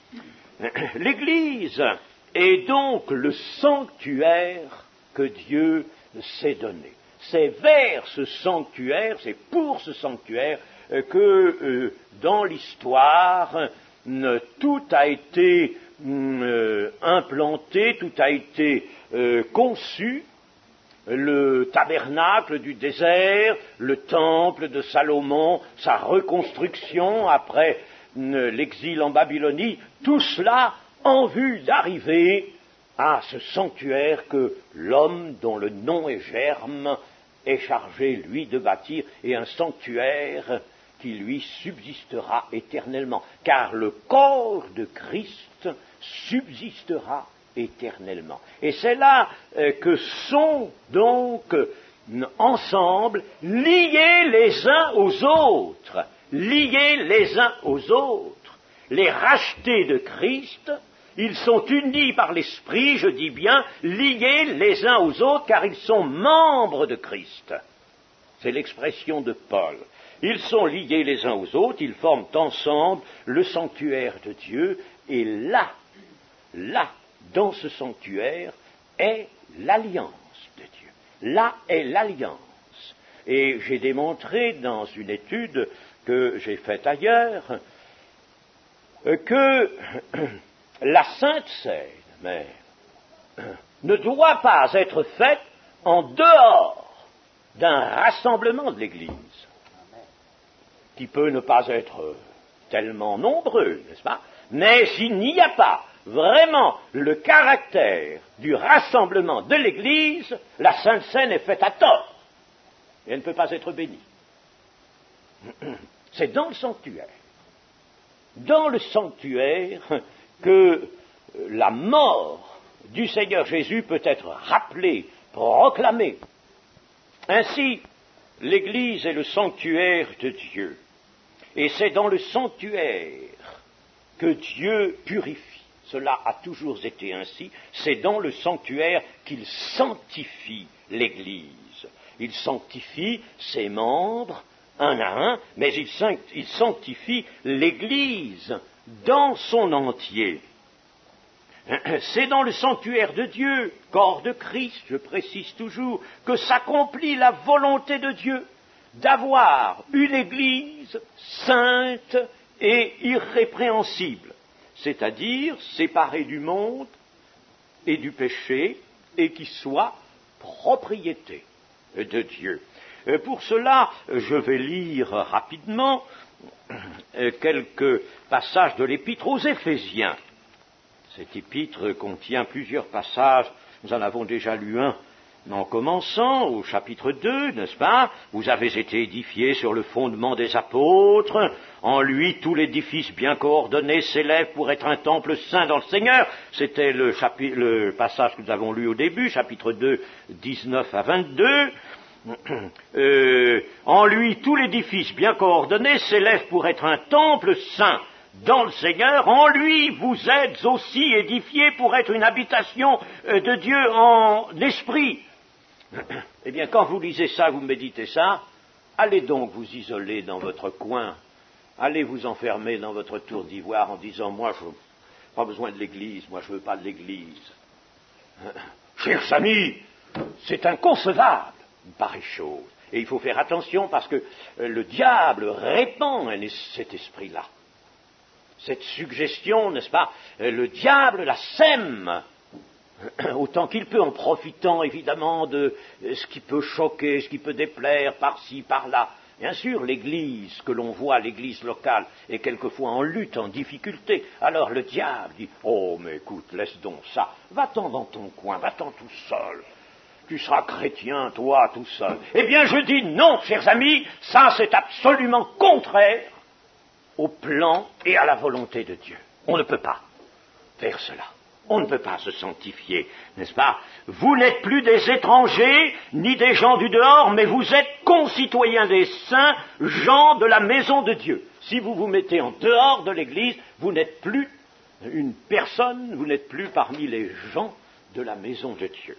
L'Église est donc le sanctuaire que Dieu s'est donné. C'est vers ce sanctuaire, c'est pour ce sanctuaire que euh, dans l'histoire, euh, tout a été euh, implanté, tout a été euh, conçu. Le tabernacle du désert, le temple de Salomon, sa reconstruction après euh, l'exil en Babylonie, tout cela en vue d'arriver à ce sanctuaire que l'homme dont le nom est Germe est chargé, lui, de bâtir, et un sanctuaire qui lui subsistera éternellement, car le corps de Christ subsistera éternellement. Et c'est là euh, que sont donc euh, ensemble, liés les uns aux autres, liés les uns aux autres, les rachetés de Christ. Ils sont unis par l'Esprit, je dis bien, liés les uns aux autres, car ils sont membres de Christ. C'est l'expression de Paul. Ils sont liés les uns aux autres, ils forment ensemble le sanctuaire de Dieu, et là, là, dans ce sanctuaire, est l'alliance de Dieu. Là est l'alliance. Et j'ai démontré dans une étude que j'ai faite ailleurs que la Sainte Seine, mais, ne doit pas être faite en dehors d'un rassemblement de l'Église, qui peut ne pas être tellement nombreux, n'est-ce pas? Mais s'il n'y a pas vraiment le caractère du rassemblement de l'Église, la Sainte Seine est faite à tort, et elle ne peut pas être bénie. C'est dans le sanctuaire, dans le sanctuaire, que la mort du Seigneur Jésus peut être rappelée, proclamée. Ainsi, l'Église est le sanctuaire de Dieu. Et c'est dans le sanctuaire que Dieu purifie. Cela a toujours été ainsi. C'est dans le sanctuaire qu'il sanctifie l'Église. Il sanctifie ses membres un à un, mais il sanctifie l'Église dans son entier. C'est dans le sanctuaire de Dieu, corps de Christ, je précise toujours, que s'accomplit la volonté de Dieu d'avoir une Église sainte et irrépréhensible, c'est-à-dire séparée du monde et du péché, et qui soit propriété de Dieu. Pour cela, je vais lire rapidement quelques passages de l'épître aux Éphésiens. Cette épître contient plusieurs passages, nous en avons déjà lu un en commençant au chapitre deux, n'est-ce pas? Vous avez été édifiés sur le fondement des apôtres, en lui tout l'édifice bien coordonné s'élève pour être un temple saint dans le Seigneur. C'était le, chapitre, le passage que nous avons lu au début, chapitre deux, dix-neuf à vingt-deux. Euh, en lui tout l'édifice bien coordonné s'élève pour être un temple saint dans le Seigneur. En lui vous êtes aussi édifiés pour être une habitation de Dieu en esprit. Eh bien, quand vous lisez ça, vous méditez ça, allez donc vous isoler dans votre coin, allez vous enfermer dans votre tour d'ivoire en disant, moi je n'ai pas besoin de l'Église, moi je ne veux pas de l'Église. Chers amis, c'est inconcevable une pareille chose. Et il faut faire attention parce que le diable répand cet esprit-là. Cette suggestion, n'est-ce pas, le diable la sème, autant qu'il peut, en profitant évidemment de ce qui peut choquer, ce qui peut déplaire par-ci, par-là. Bien sûr, l'Église que l'on voit, l'Église locale, est quelquefois en lutte, en difficulté. Alors le diable dit, oh mais écoute, laisse donc ça, va-t'en dans ton coin, va-t'en tout seul. Tu seras chrétien, toi, tout seul. Eh bien, je dis non, chers amis, ça c'est absolument contraire au plan et à la volonté de Dieu. On ne peut pas faire cela. On ne peut pas se sanctifier, n'est-ce pas? Vous n'êtes plus des étrangers, ni des gens du dehors, mais vous êtes concitoyens des saints, gens de la maison de Dieu. Si vous vous mettez en dehors de l'Église, vous n'êtes plus une personne, vous n'êtes plus parmi les gens de la maison de Dieu.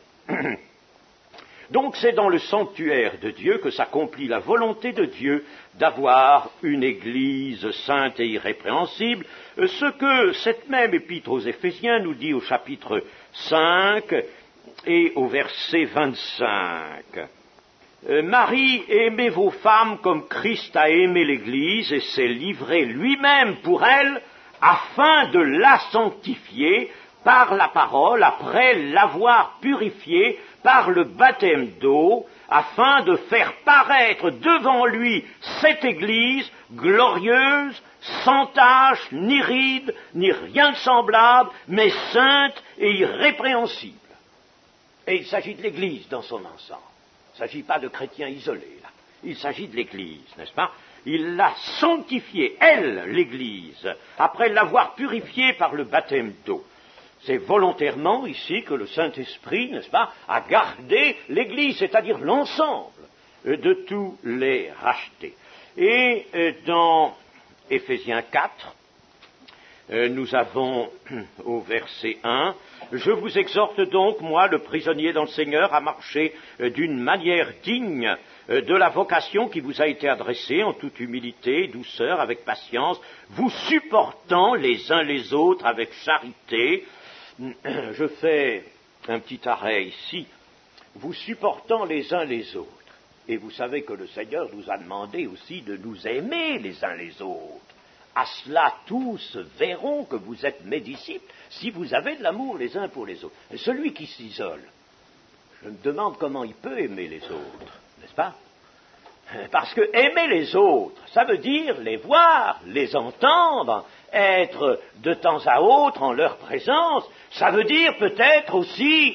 Donc c'est dans le sanctuaire de Dieu que s'accomplit la volonté de Dieu d'avoir une Église sainte et irrépréhensible, ce que cette même épître aux Éphésiens nous dit au chapitre cinq et au verset vingt-cinq. Marie, aimez vos femmes comme Christ a aimé l'Église et s'est livré lui-même pour elle afin de la sanctifier par la parole, après l'avoir purifiée par le baptême d'eau, afin de faire paraître devant lui cette Église glorieuse, sans tache, ni ride, ni rien de semblable, mais sainte et irrépréhensible. Et il s'agit de l'Église dans son ensemble. Il ne s'agit pas de chrétiens isolés, là. Il s'agit de l'Église, n'est-ce pas? Il l'a sanctifiée, elle, l'Église, après l'avoir purifiée par le baptême d'eau. C'est volontairement ici que le Saint-Esprit, n'est-ce pas, a gardé l'Église, c'est-à-dire l'ensemble de tous les rachetés. Et dans Éphésiens quatre, nous avons au verset un, « Je vous exhorte donc, moi, le prisonnier dans le Seigneur, à marcher d'une manière digne de la vocation qui vous a été adressée en toute humilité, douceur, avec patience, vous supportant les uns les autres avec charité. » Je fais un petit arrêt ici. Vous supportant les uns les autres. Et vous savez que le Seigneur nous a demandé aussi de nous aimer les uns les autres. À cela, tous verront que vous êtes mes disciples si vous avez de l'amour les uns pour les autres. Et celui qui s'isole, je me demande comment il peut aimer les autres, n'est-ce pas? Parce que aimer les autres, ça veut dire les voir, les entendre, être de temps à autre en leur présence. Ça veut dire peut-être aussi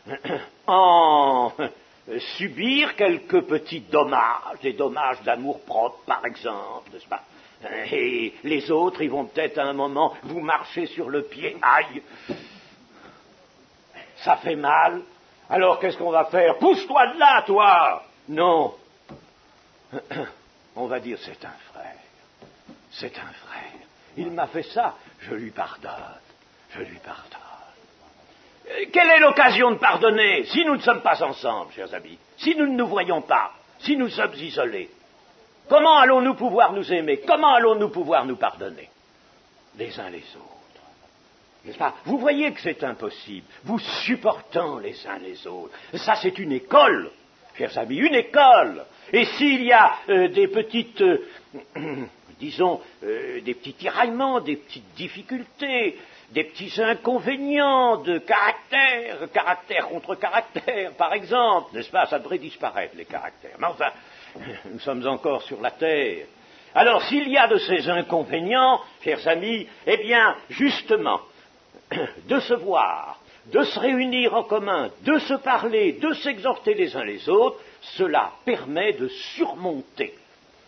en subir quelques petits dommages, des dommages d'amour-propre par exemple, n'est-ce pas? Et les autres, ils vont peut-être à un moment vous marcher sur le pied, aïe, ça fait mal, alors qu'est-ce qu'on va faire? Pousse-toi de là, toi! Non. On va dire, c'est un frère, c'est un frère. Il m'a fait ça, je lui pardonne, je lui pardonne. Quelle est l'occasion de pardonner si nous ne sommes pas ensemble, chers amis? Si nous ne nous voyons pas, si nous sommes isolés? comment allons-nous pouvoir nous aimer? Comment allons-nous pouvoir nous pardonner les uns les autres? N'est-ce pas? Vous voyez que c'est impossible, vous supportant les uns les autres. Ça, c'est une école, chers amis, une école. Et s'il y a euh, des petites, euh, disons, euh, des petits tiraillements, des petites difficultés, des petits inconvénients de caractère, caractère contre caractère, par exemple, n'est-ce pas? Ça devrait disparaître, les caractères. Mais enfin, nous sommes encore sur la terre. Alors, s'il y a de ces inconvénients, chers amis, eh bien, justement, de se voir, de se réunir en commun, de se parler, de s'exhorter les uns les autres, cela permet de surmonter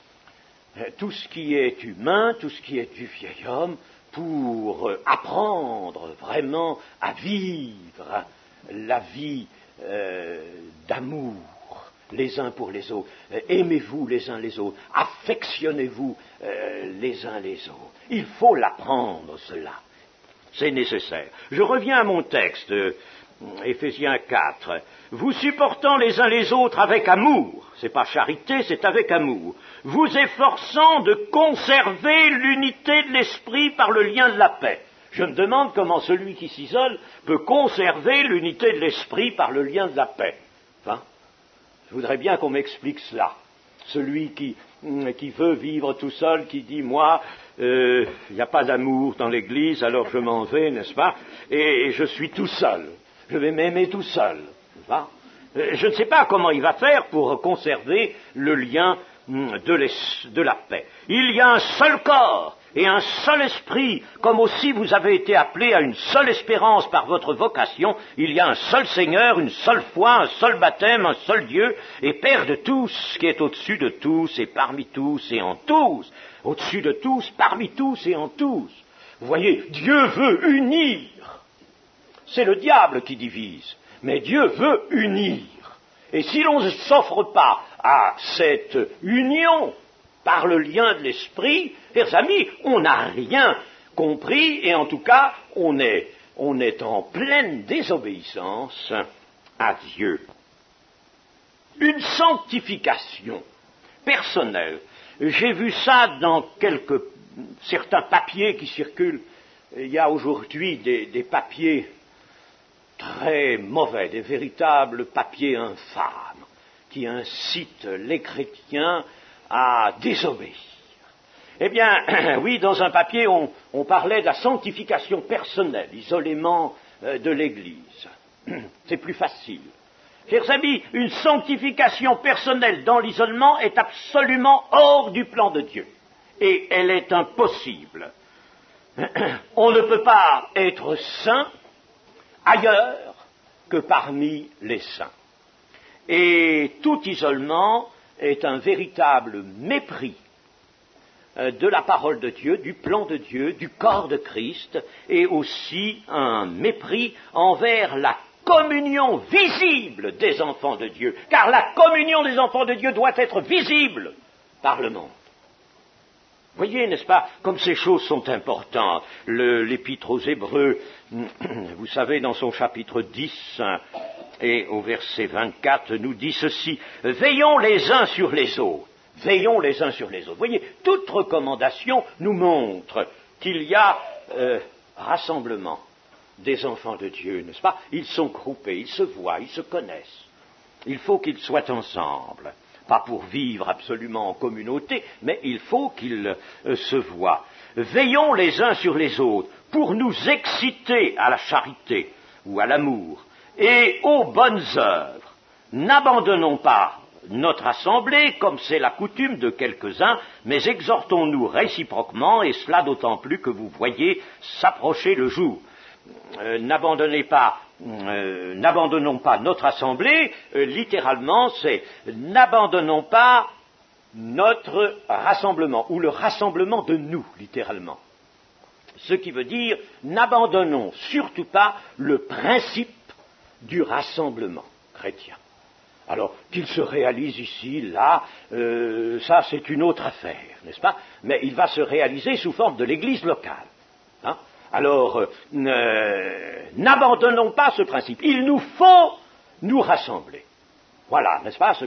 tout ce qui est humain, tout ce qui est du vieil homme, pour apprendre vraiment à vivre la vie euh, d'amour les uns pour les autres. Aimez-vous les uns les autres, affectionnez-vous euh, les uns les autres. Il faut l'apprendre, cela. C'est nécessaire. Je reviens à mon texte, euh, Éphésiens quatre. Vous supportant les uns les autres avec amour, c'est pas charité, c'est avec amour, vous efforçant de conserver l'unité de l'esprit par le lien de la paix. Je me demande comment celui qui s'isole peut conserver l'unité de l'esprit par le lien de la paix. Enfin, je voudrais bien qu'on m'explique cela. Celui qui, qui veut vivre tout seul, qui dit, moi, il euh, n'y a pas d'amour dans l'Église, alors je m'en vais, n'est-ce pas, et, et je suis tout seul. Je vais m'aimer tout seul. Je ne sais pas comment il va faire pour conserver le lien de, de la paix. Il y a un seul corps et un seul esprit, comme aussi vous avez été appelés à une seule espérance par votre vocation. Il y a un seul Seigneur, une seule foi, un seul baptême, un seul Dieu, et Père de tous, qui est au-dessus de tous, et parmi tous, et en tous. Au-dessus de tous, parmi tous, et en tous. Vous voyez, Dieu veut unir. C'est le diable qui divise, mais Dieu veut unir. Et si l'on ne s'offre pas à cette union par le lien de l'esprit, chers amis, on n'a rien compris, et en tout cas, on est, on est en pleine désobéissance à Dieu. Une sanctification personnelle. J'ai vu ça dans quelques, certains papiers qui circulent. Il y a aujourd'hui des, des papiers très mauvais, des véritables papiers infâmes qui incitent les chrétiens à désobéir. Eh bien, oui, dans un papier, on, on parlait de la sanctification personnelle, isolément euh, de l'Église. C'est plus facile. Chers amis, une sanctification personnelle dans l'isolement est absolument hors du plan de Dieu. Et elle est impossible. On ne peut pas être saint ailleurs que parmi les saints. Et tout isolement est un véritable mépris de la parole de Dieu, du plan de Dieu, du corps de Christ, et aussi un mépris envers la communion visible des enfants de Dieu, car la communion des enfants de Dieu doit être visible par le monde. Voyez, n'est-ce pas, comme ces choses sont importantes. Le, l'Épître aux Hébreux, vous savez, dans son chapitre dix et au verset vingt-quatre, nous dit ceci: veillons les uns sur les autres. Veillons les uns sur les autres. Voyez, toute recommandation nous montre qu'il y a euh, rassemblement des enfants de Dieu, n'est-ce pas? Ils sont groupés, ils se voient, ils se connaissent. Il faut qu'ils soient ensemble. Pas pour vivre absolument en communauté, mais il faut qu'ils euh, se voient. Veillons les uns sur les autres pour nous exciter à la charité ou à l'amour et aux bonnes œuvres. N'abandonnons pas notre assemblée, comme c'est la coutume de quelques-uns, mais exhortons-nous réciproquement, et cela d'autant plus que vous voyez s'approcher le jour. Euh, n'abandonnez pas, euh, n'abandonnons pas notre assemblée, euh, littéralement c'est n'abandonnons pas notre rassemblement, ou le rassemblement de nous, littéralement. Ce qui veut dire n'abandonnons surtout pas le principe du rassemblement chrétien. Alors, qu'il se réalise ici, là, euh, ça c'est une autre affaire, n'est-ce pas? Mais il va se réaliser sous forme de l'Église locale. Hein? Alors, euh, n'abandonnons pas ce principe. Il nous faut nous rassembler. Voilà, n'est-ce pas, ce que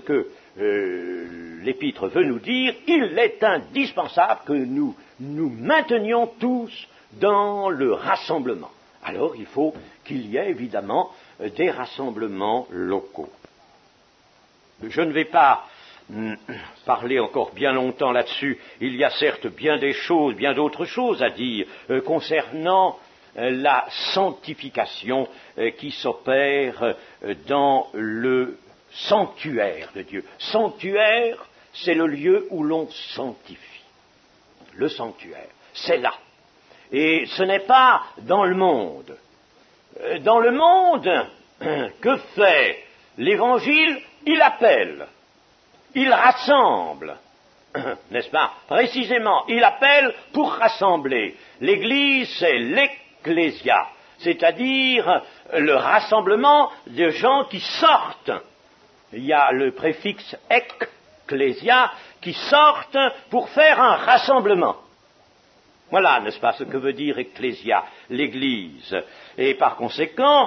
euh, l'Épître veut nous dire, il est indispensable que nous nous maintenions tous dans le rassemblement. Alors il faut qu'il y ait évidemment des rassemblements locaux. Je ne vais pas hum, parler encore bien longtemps là-dessus. Il y a certes bien des choses, bien d'autres choses à dire euh, concernant euh, la sanctification euh, qui s'opère euh, dans le sanctuaire de Dieu. Sanctuaire, c'est le lieu où l'on sanctifie. Le sanctuaire, c'est là. Et ce n'est pas dans le monde. Dans le monde, que fait l'Évangile? Il appelle, il rassemble, n'est-ce pas? Précisément, il appelle pour rassembler. L'Église, c'est l'ecclésia, c'est-à-dire le rassemblement de gens qui sortent. Il y a le préfixe ecclésia qui sortent pour faire un rassemblement. Voilà, n'est-ce pas, ce que veut dire ecclésia, l'Église. Et par conséquent,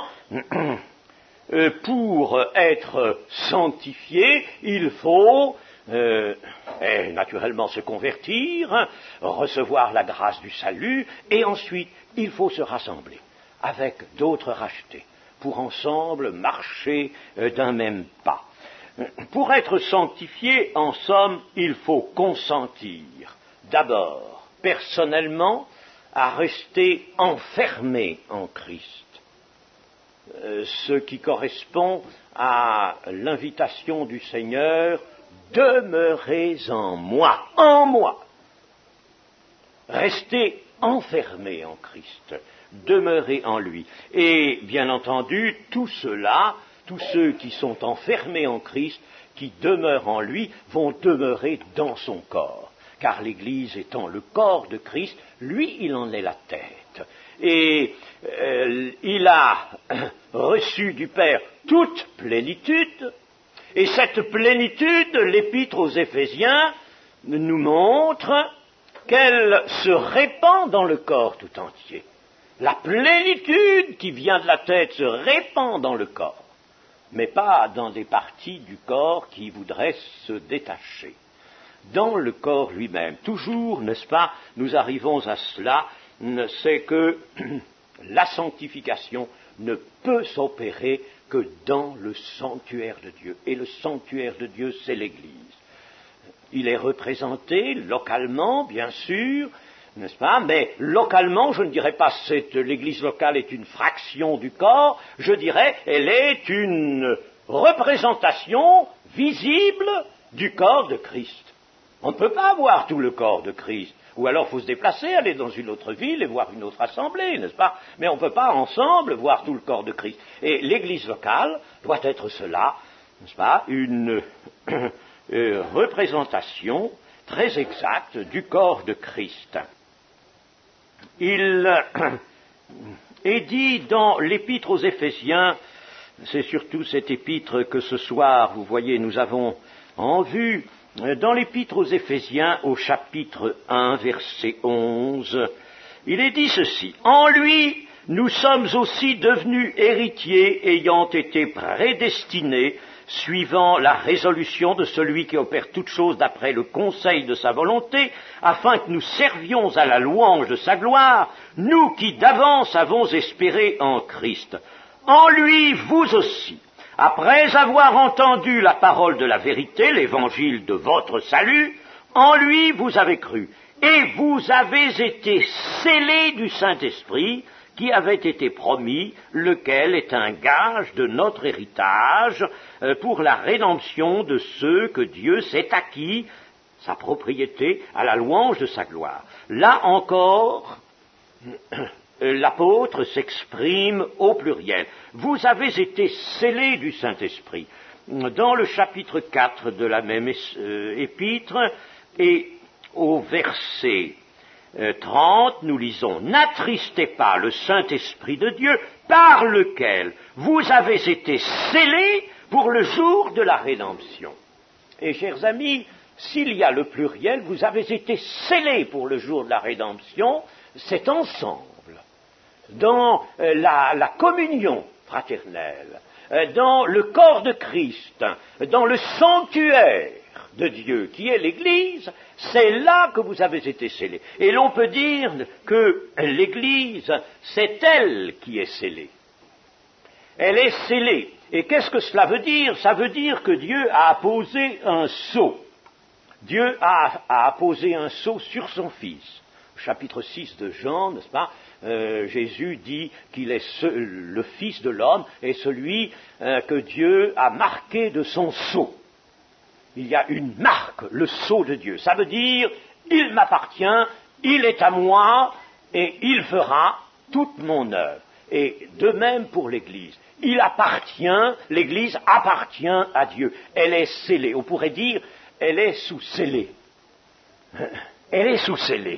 pour être sanctifié, il faut euh, et naturellement se convertir, recevoir la grâce du salut, et ensuite il faut se rassembler avec d'autres rachetés, pour ensemble marcher d'un même pas. Pour être sanctifié, en somme, il faut consentir d'abord personnellement à rester enfermé en Christ, euh, ce qui correspond à l'invitation du Seigneur, demeurez en moi, en moi. Restez enfermé en Christ, demeurez en lui. Et bien entendu, tout cela, tous ceux qui sont enfermés en Christ, qui demeurent en lui, vont demeurer dans son corps. Car l'Église étant le corps de Christ, lui, il en est la tête. Et euh, il a reçu du Père toute plénitude, et cette plénitude, l'Épître aux Éphésiens nous montre qu'elle se répand dans le corps tout entier. La plénitude qui vient de la tête se répand dans le corps, mais pas dans des parties du corps qui voudraient se détacher. Dans le corps lui-même. Toujours, n'est-ce pas, nous arrivons à cela, c'est que la sanctification ne peut s'opérer que dans le sanctuaire de Dieu. Et le sanctuaire de Dieu, c'est l'Église. Il est représenté localement, bien sûr, n'est-ce pas, mais localement, je ne dirais pas que l'Église locale est une fraction du corps, je dirais elle est une représentation visible du corps de Christ. On ne peut pas voir tout le corps de Christ, ou alors il faut se déplacer, aller dans une autre ville et voir une autre assemblée, n'est-ce pas? Mais on ne peut pas ensemble voir tout le corps de Christ. Et l'Église locale doit être cela, n'est-ce pas, une euh, représentation très exacte du corps de Christ. Il est dit dans l'Épître aux Éphésiens, c'est surtout cette épître que ce soir, vous voyez, nous avons en vue, dans l'Épître aux Éphésiens, au chapitre un, verset onze, il est dit ceci: « En lui, nous sommes aussi devenus héritiers, ayant été prédestinés, suivant la résolution de celui qui opère toutes choses d'après le conseil de sa volonté, afin que nous servions à la louange de sa gloire, nous qui d'avance avons espéré en Christ. En lui, vous aussi, après avoir entendu la parole de la vérité, l'évangile de votre salut, en lui vous avez cru, et vous avez été scellés du Saint-Esprit, qui avait été promis, lequel est un gage de notre héritage pour la rédemption de ceux que Dieu s'est acquis, sa propriété, à la louange de sa gloire. » Là encore, l'apôtre s'exprime au pluriel. Vous avez été scellés du Saint-Esprit. Dans le chapitre quatre de la même épître, et au verset trente, nous lisons « N'attristez pas le Saint-Esprit de Dieu, par lequel vous avez été scellés pour le jour de la rédemption. » Et chers amis, s'il y a le pluriel, vous avez été scellés pour le jour de la rédemption, c'est ensemble, dans la, la communion fraternelle, dans le corps de Christ, dans le sanctuaire de Dieu, qui est l'Église, c'est là que vous avez été scellés. Et l'on peut dire que l'Église, c'est elle qui est scellée. Elle est scellée. Et qu'est-ce que cela veut dire? Ça veut dire que Dieu a apposé un sceau. Dieu a, a apposé un sceau sur son Fils. Chapitre six de Jean, n'est-ce pas, euh, Jésus dit qu'il est ce, le Fils de l'homme et celui euh, que Dieu a marqué de son sceau. Il y a une marque, le sceau de Dieu. Ça veut dire, il m'appartient, il est à moi et il fera toute mon œuvre. Et de même pour l'Église. Il appartient, l'Église appartient à Dieu. Elle est scellée. On pourrait dire, elle est sous scellée. Elle est sous scellée.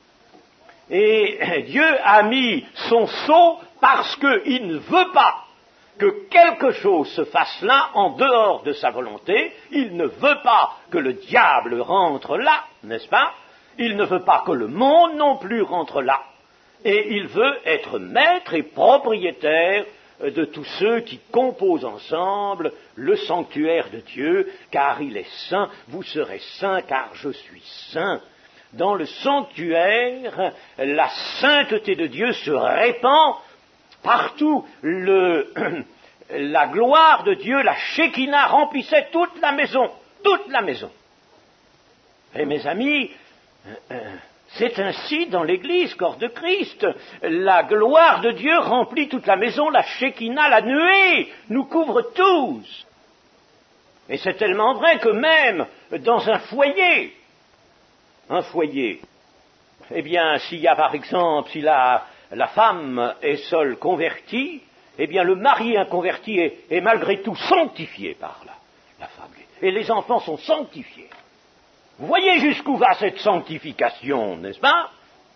Et Dieu a mis son sceau parce qu'il ne veut pas que quelque chose se fasse là en dehors de sa volonté. Il ne veut pas que le diable rentre là, n'est-ce pas? Il ne veut pas que le monde non plus rentre là. Et il veut être maître et propriétaire de tous ceux qui composent ensemble le sanctuaire de Dieu, car il est saint, vous serez saints, car je suis saint. Dans le sanctuaire, la sainteté de Dieu se répand partout. Le, la gloire de Dieu, la Shekinah, remplissait toute la maison, toute la maison. Et mes amis, c'est ainsi dans l'Église, corps de Christ. La gloire de Dieu remplit toute la maison, la Shekinah, la nuée, nous couvre tous. Et c'est tellement vrai que même dans un foyer, un foyer, eh bien, s'il y a par exemple, si la, la femme est seule convertie, eh bien le mari inconverti est, est malgré tout sanctifié par la, la femme. Et les enfants sont sanctifiés. Vous voyez jusqu'où va cette sanctification, n'est-ce pas?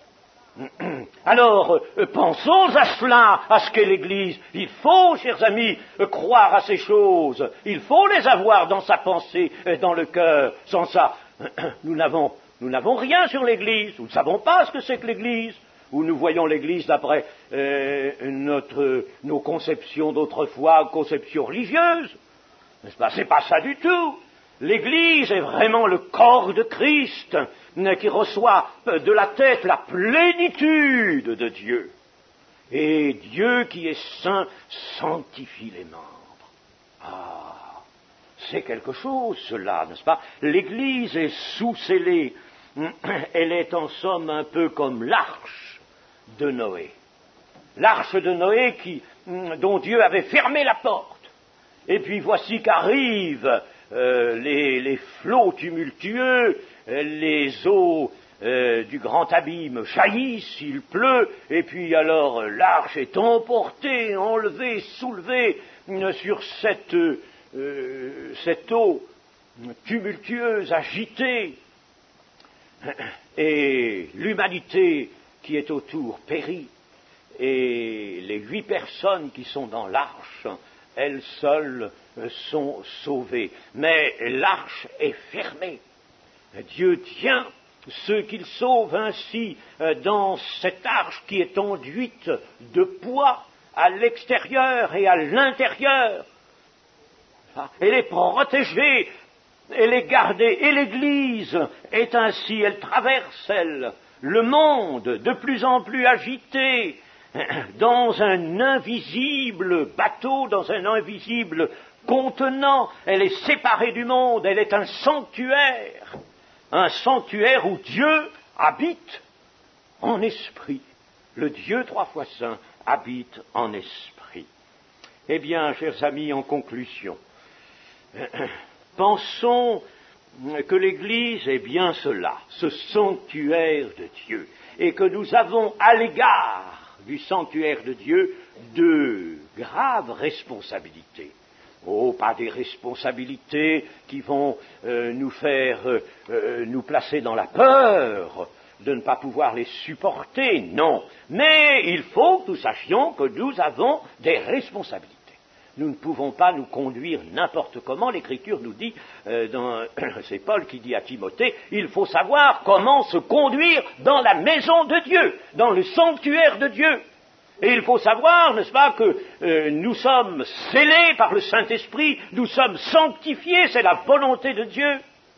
Alors, euh, pensons à cela, à ce qu'est l'Église. Il faut, chers amis, euh, croire à ces choses. Il faut les avoir dans sa pensée, euh, dans le cœur. Sans ça, nous n'avons, nous n'avons rien sur l'Église. Nous ne savons pas ce que c'est que l'Église. Ou nous voyons l'Église d'après euh, notre, nos conceptions d'autrefois, conceptions religieuses. N'est-ce pas? C'est pas ça du tout. L'Église est vraiment le corps de Christ qui reçoit de la tête la plénitude de Dieu. Et Dieu qui est saint sanctifie les membres. Ah, c'est quelque chose cela, n'est-ce pas? L'Église est sous-scellée. Elle est en somme un peu comme l'arche de Noé. L'arche de Noé qui, dont Dieu avait fermé la porte. Et puis voici qu'arrivent Euh, les, les flots tumultueux, euh, les eaux euh, du grand abîme jaillissent, il pleut, et puis alors euh, l'arche est emportée, enlevée, soulevée euh, sur cette, euh, cette eau tumultueuse, agitée, et l'humanité qui est autour périt, et les huit personnes qui sont dans l'arche, elles seules sont sauvées. Mais l'arche est fermée. Dieu tient ceux qu'il sauve ainsi dans cette arche qui est enduite de poids à l'extérieur et à l'intérieur. Elle est protégée, elle est gardée, et l'Église est ainsi, elle traverse, elle, le monde de plus en plus agité, dans un invisible bateau, dans un invisible contenant. Elle est séparée du monde, elle est un sanctuaire, un sanctuaire où Dieu habite en esprit. Le Dieu trois fois saint habite en esprit. Eh bien, chers amis, en conclusion, pensons que l'Église est bien cela, ce sanctuaire de Dieu, et que nous avons à l'égard du sanctuaire de Dieu de graves responsabilités. Oh, pas des responsabilités qui vont euh, nous faire euh, nous placer dans la peur de ne pas pouvoir les supporter, non. Mais il faut que nous sachions que nous avons des responsabilités. Nous ne pouvons pas nous conduire n'importe comment. L'Écriture nous dit, euh, dans, c'est Paul qui dit à Timothée, il faut savoir comment se conduire dans la maison de Dieu, dans le sanctuaire de Dieu. Et il faut savoir, n'est-ce pas, que euh, nous sommes scellés par le Saint-Esprit, nous sommes sanctifiés, c'est la volonté de Dieu.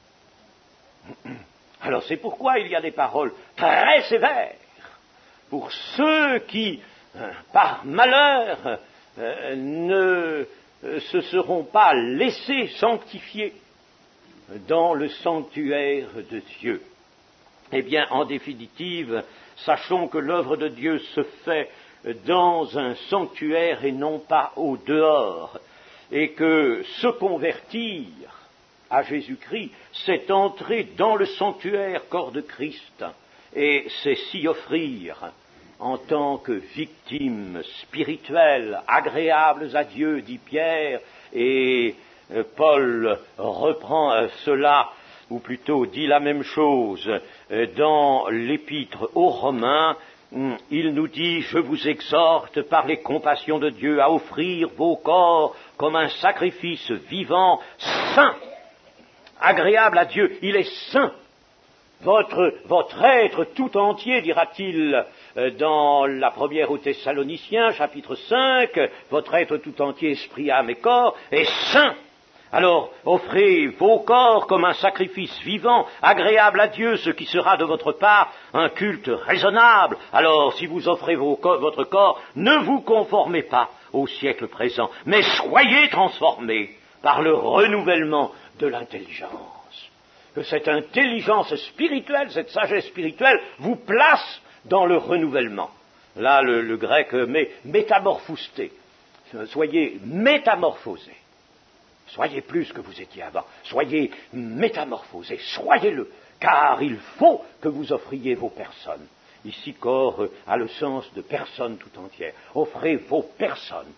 Alors c'est pourquoi il y a des paroles très sévères pour ceux qui, euh, par malheur, euh, ne euh, se seront pas laissés sanctifier dans le sanctuaire de Dieu. Eh bien, en définitive, sachons que l'œuvre de Dieu se fait dans un sanctuaire et non pas au dehors, et que se convertir à Jésus-Christ, c'est entrer dans le sanctuaire corps de Christ, et c'est s'y offrir en tant que victimes spirituelles, agréables à Dieu, dit Pierre, et Paul reprend cela, ou plutôt dit la même chose dans l'épître aux Romains. Il nous dit, je vous exhorte par les compassions de Dieu à offrir vos corps comme un sacrifice vivant, saint, agréable à Dieu. Il est saint. Votre, votre être tout entier, dira-t-il dans la première aux Thessaloniciens, chapitre cinq, votre être tout entier, esprit, âme et corps, est saint. Alors, offrez vos corps comme un sacrifice vivant, agréable à Dieu, ce qui sera de votre part un culte raisonnable. Alors, si vous offrez vos corps, votre corps, ne vous conformez pas au siècle présent, mais soyez transformés par le renouvellement de l'intelligence. Que cette intelligence spirituelle, cette sagesse spirituelle, vous place dans le renouvellement. Là, le, le grec met métamorphousté. Soyez métamorphosés. Soyez plus que vous étiez avant. Soyez métamorphosés. Soyez-le. Car il faut que vous offriez vos personnes. Ici, corps a le sens de personne tout entière. Offrez vos personnes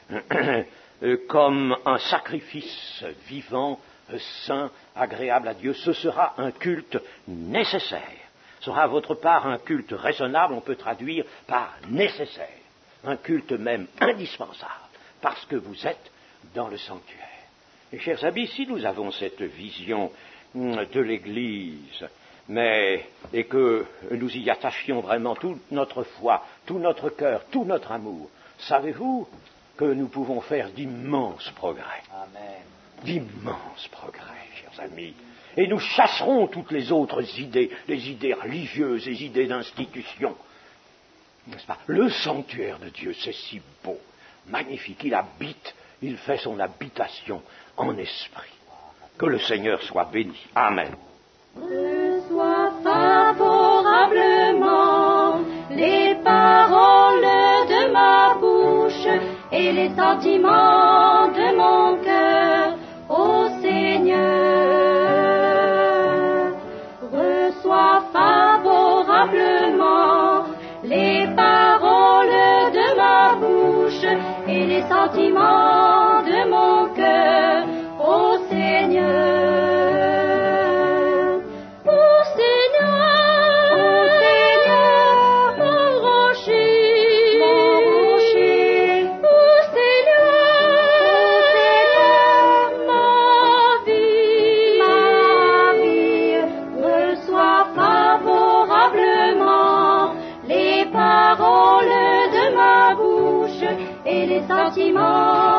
comme un sacrifice vivant, saint, agréable à Dieu. Ce sera un culte nécessaire. Ce sera à votre part un culte raisonnable, on peut traduire par nécessaire. Un culte même indispensable, parce que vous êtes dans le sanctuaire. Et chers amis, si nous avons cette vision de l'Église, mais, et que nous y attachions vraiment toute notre foi, tout notre cœur, tout notre amour, savez-vous que nous pouvons faire d'immenses progrès. Amen. D'immenses progrès, chers amis. Et nous chasserons toutes les autres idées, les idées religieuses, les idées d'institution. N'est-ce pas? Le sanctuaire de Dieu, c'est si beau, magnifique. Il habite, il fait son habitation en esprit. Que le Seigneur soit béni. Amen. Reçois favorablement les paroles de ma bouche et les sentiments de mon cœur, ô Seigneur. Reçois favorablement les paroles de ma bouche et les sentiments de mon cœur, ô Seigneur. Sentiments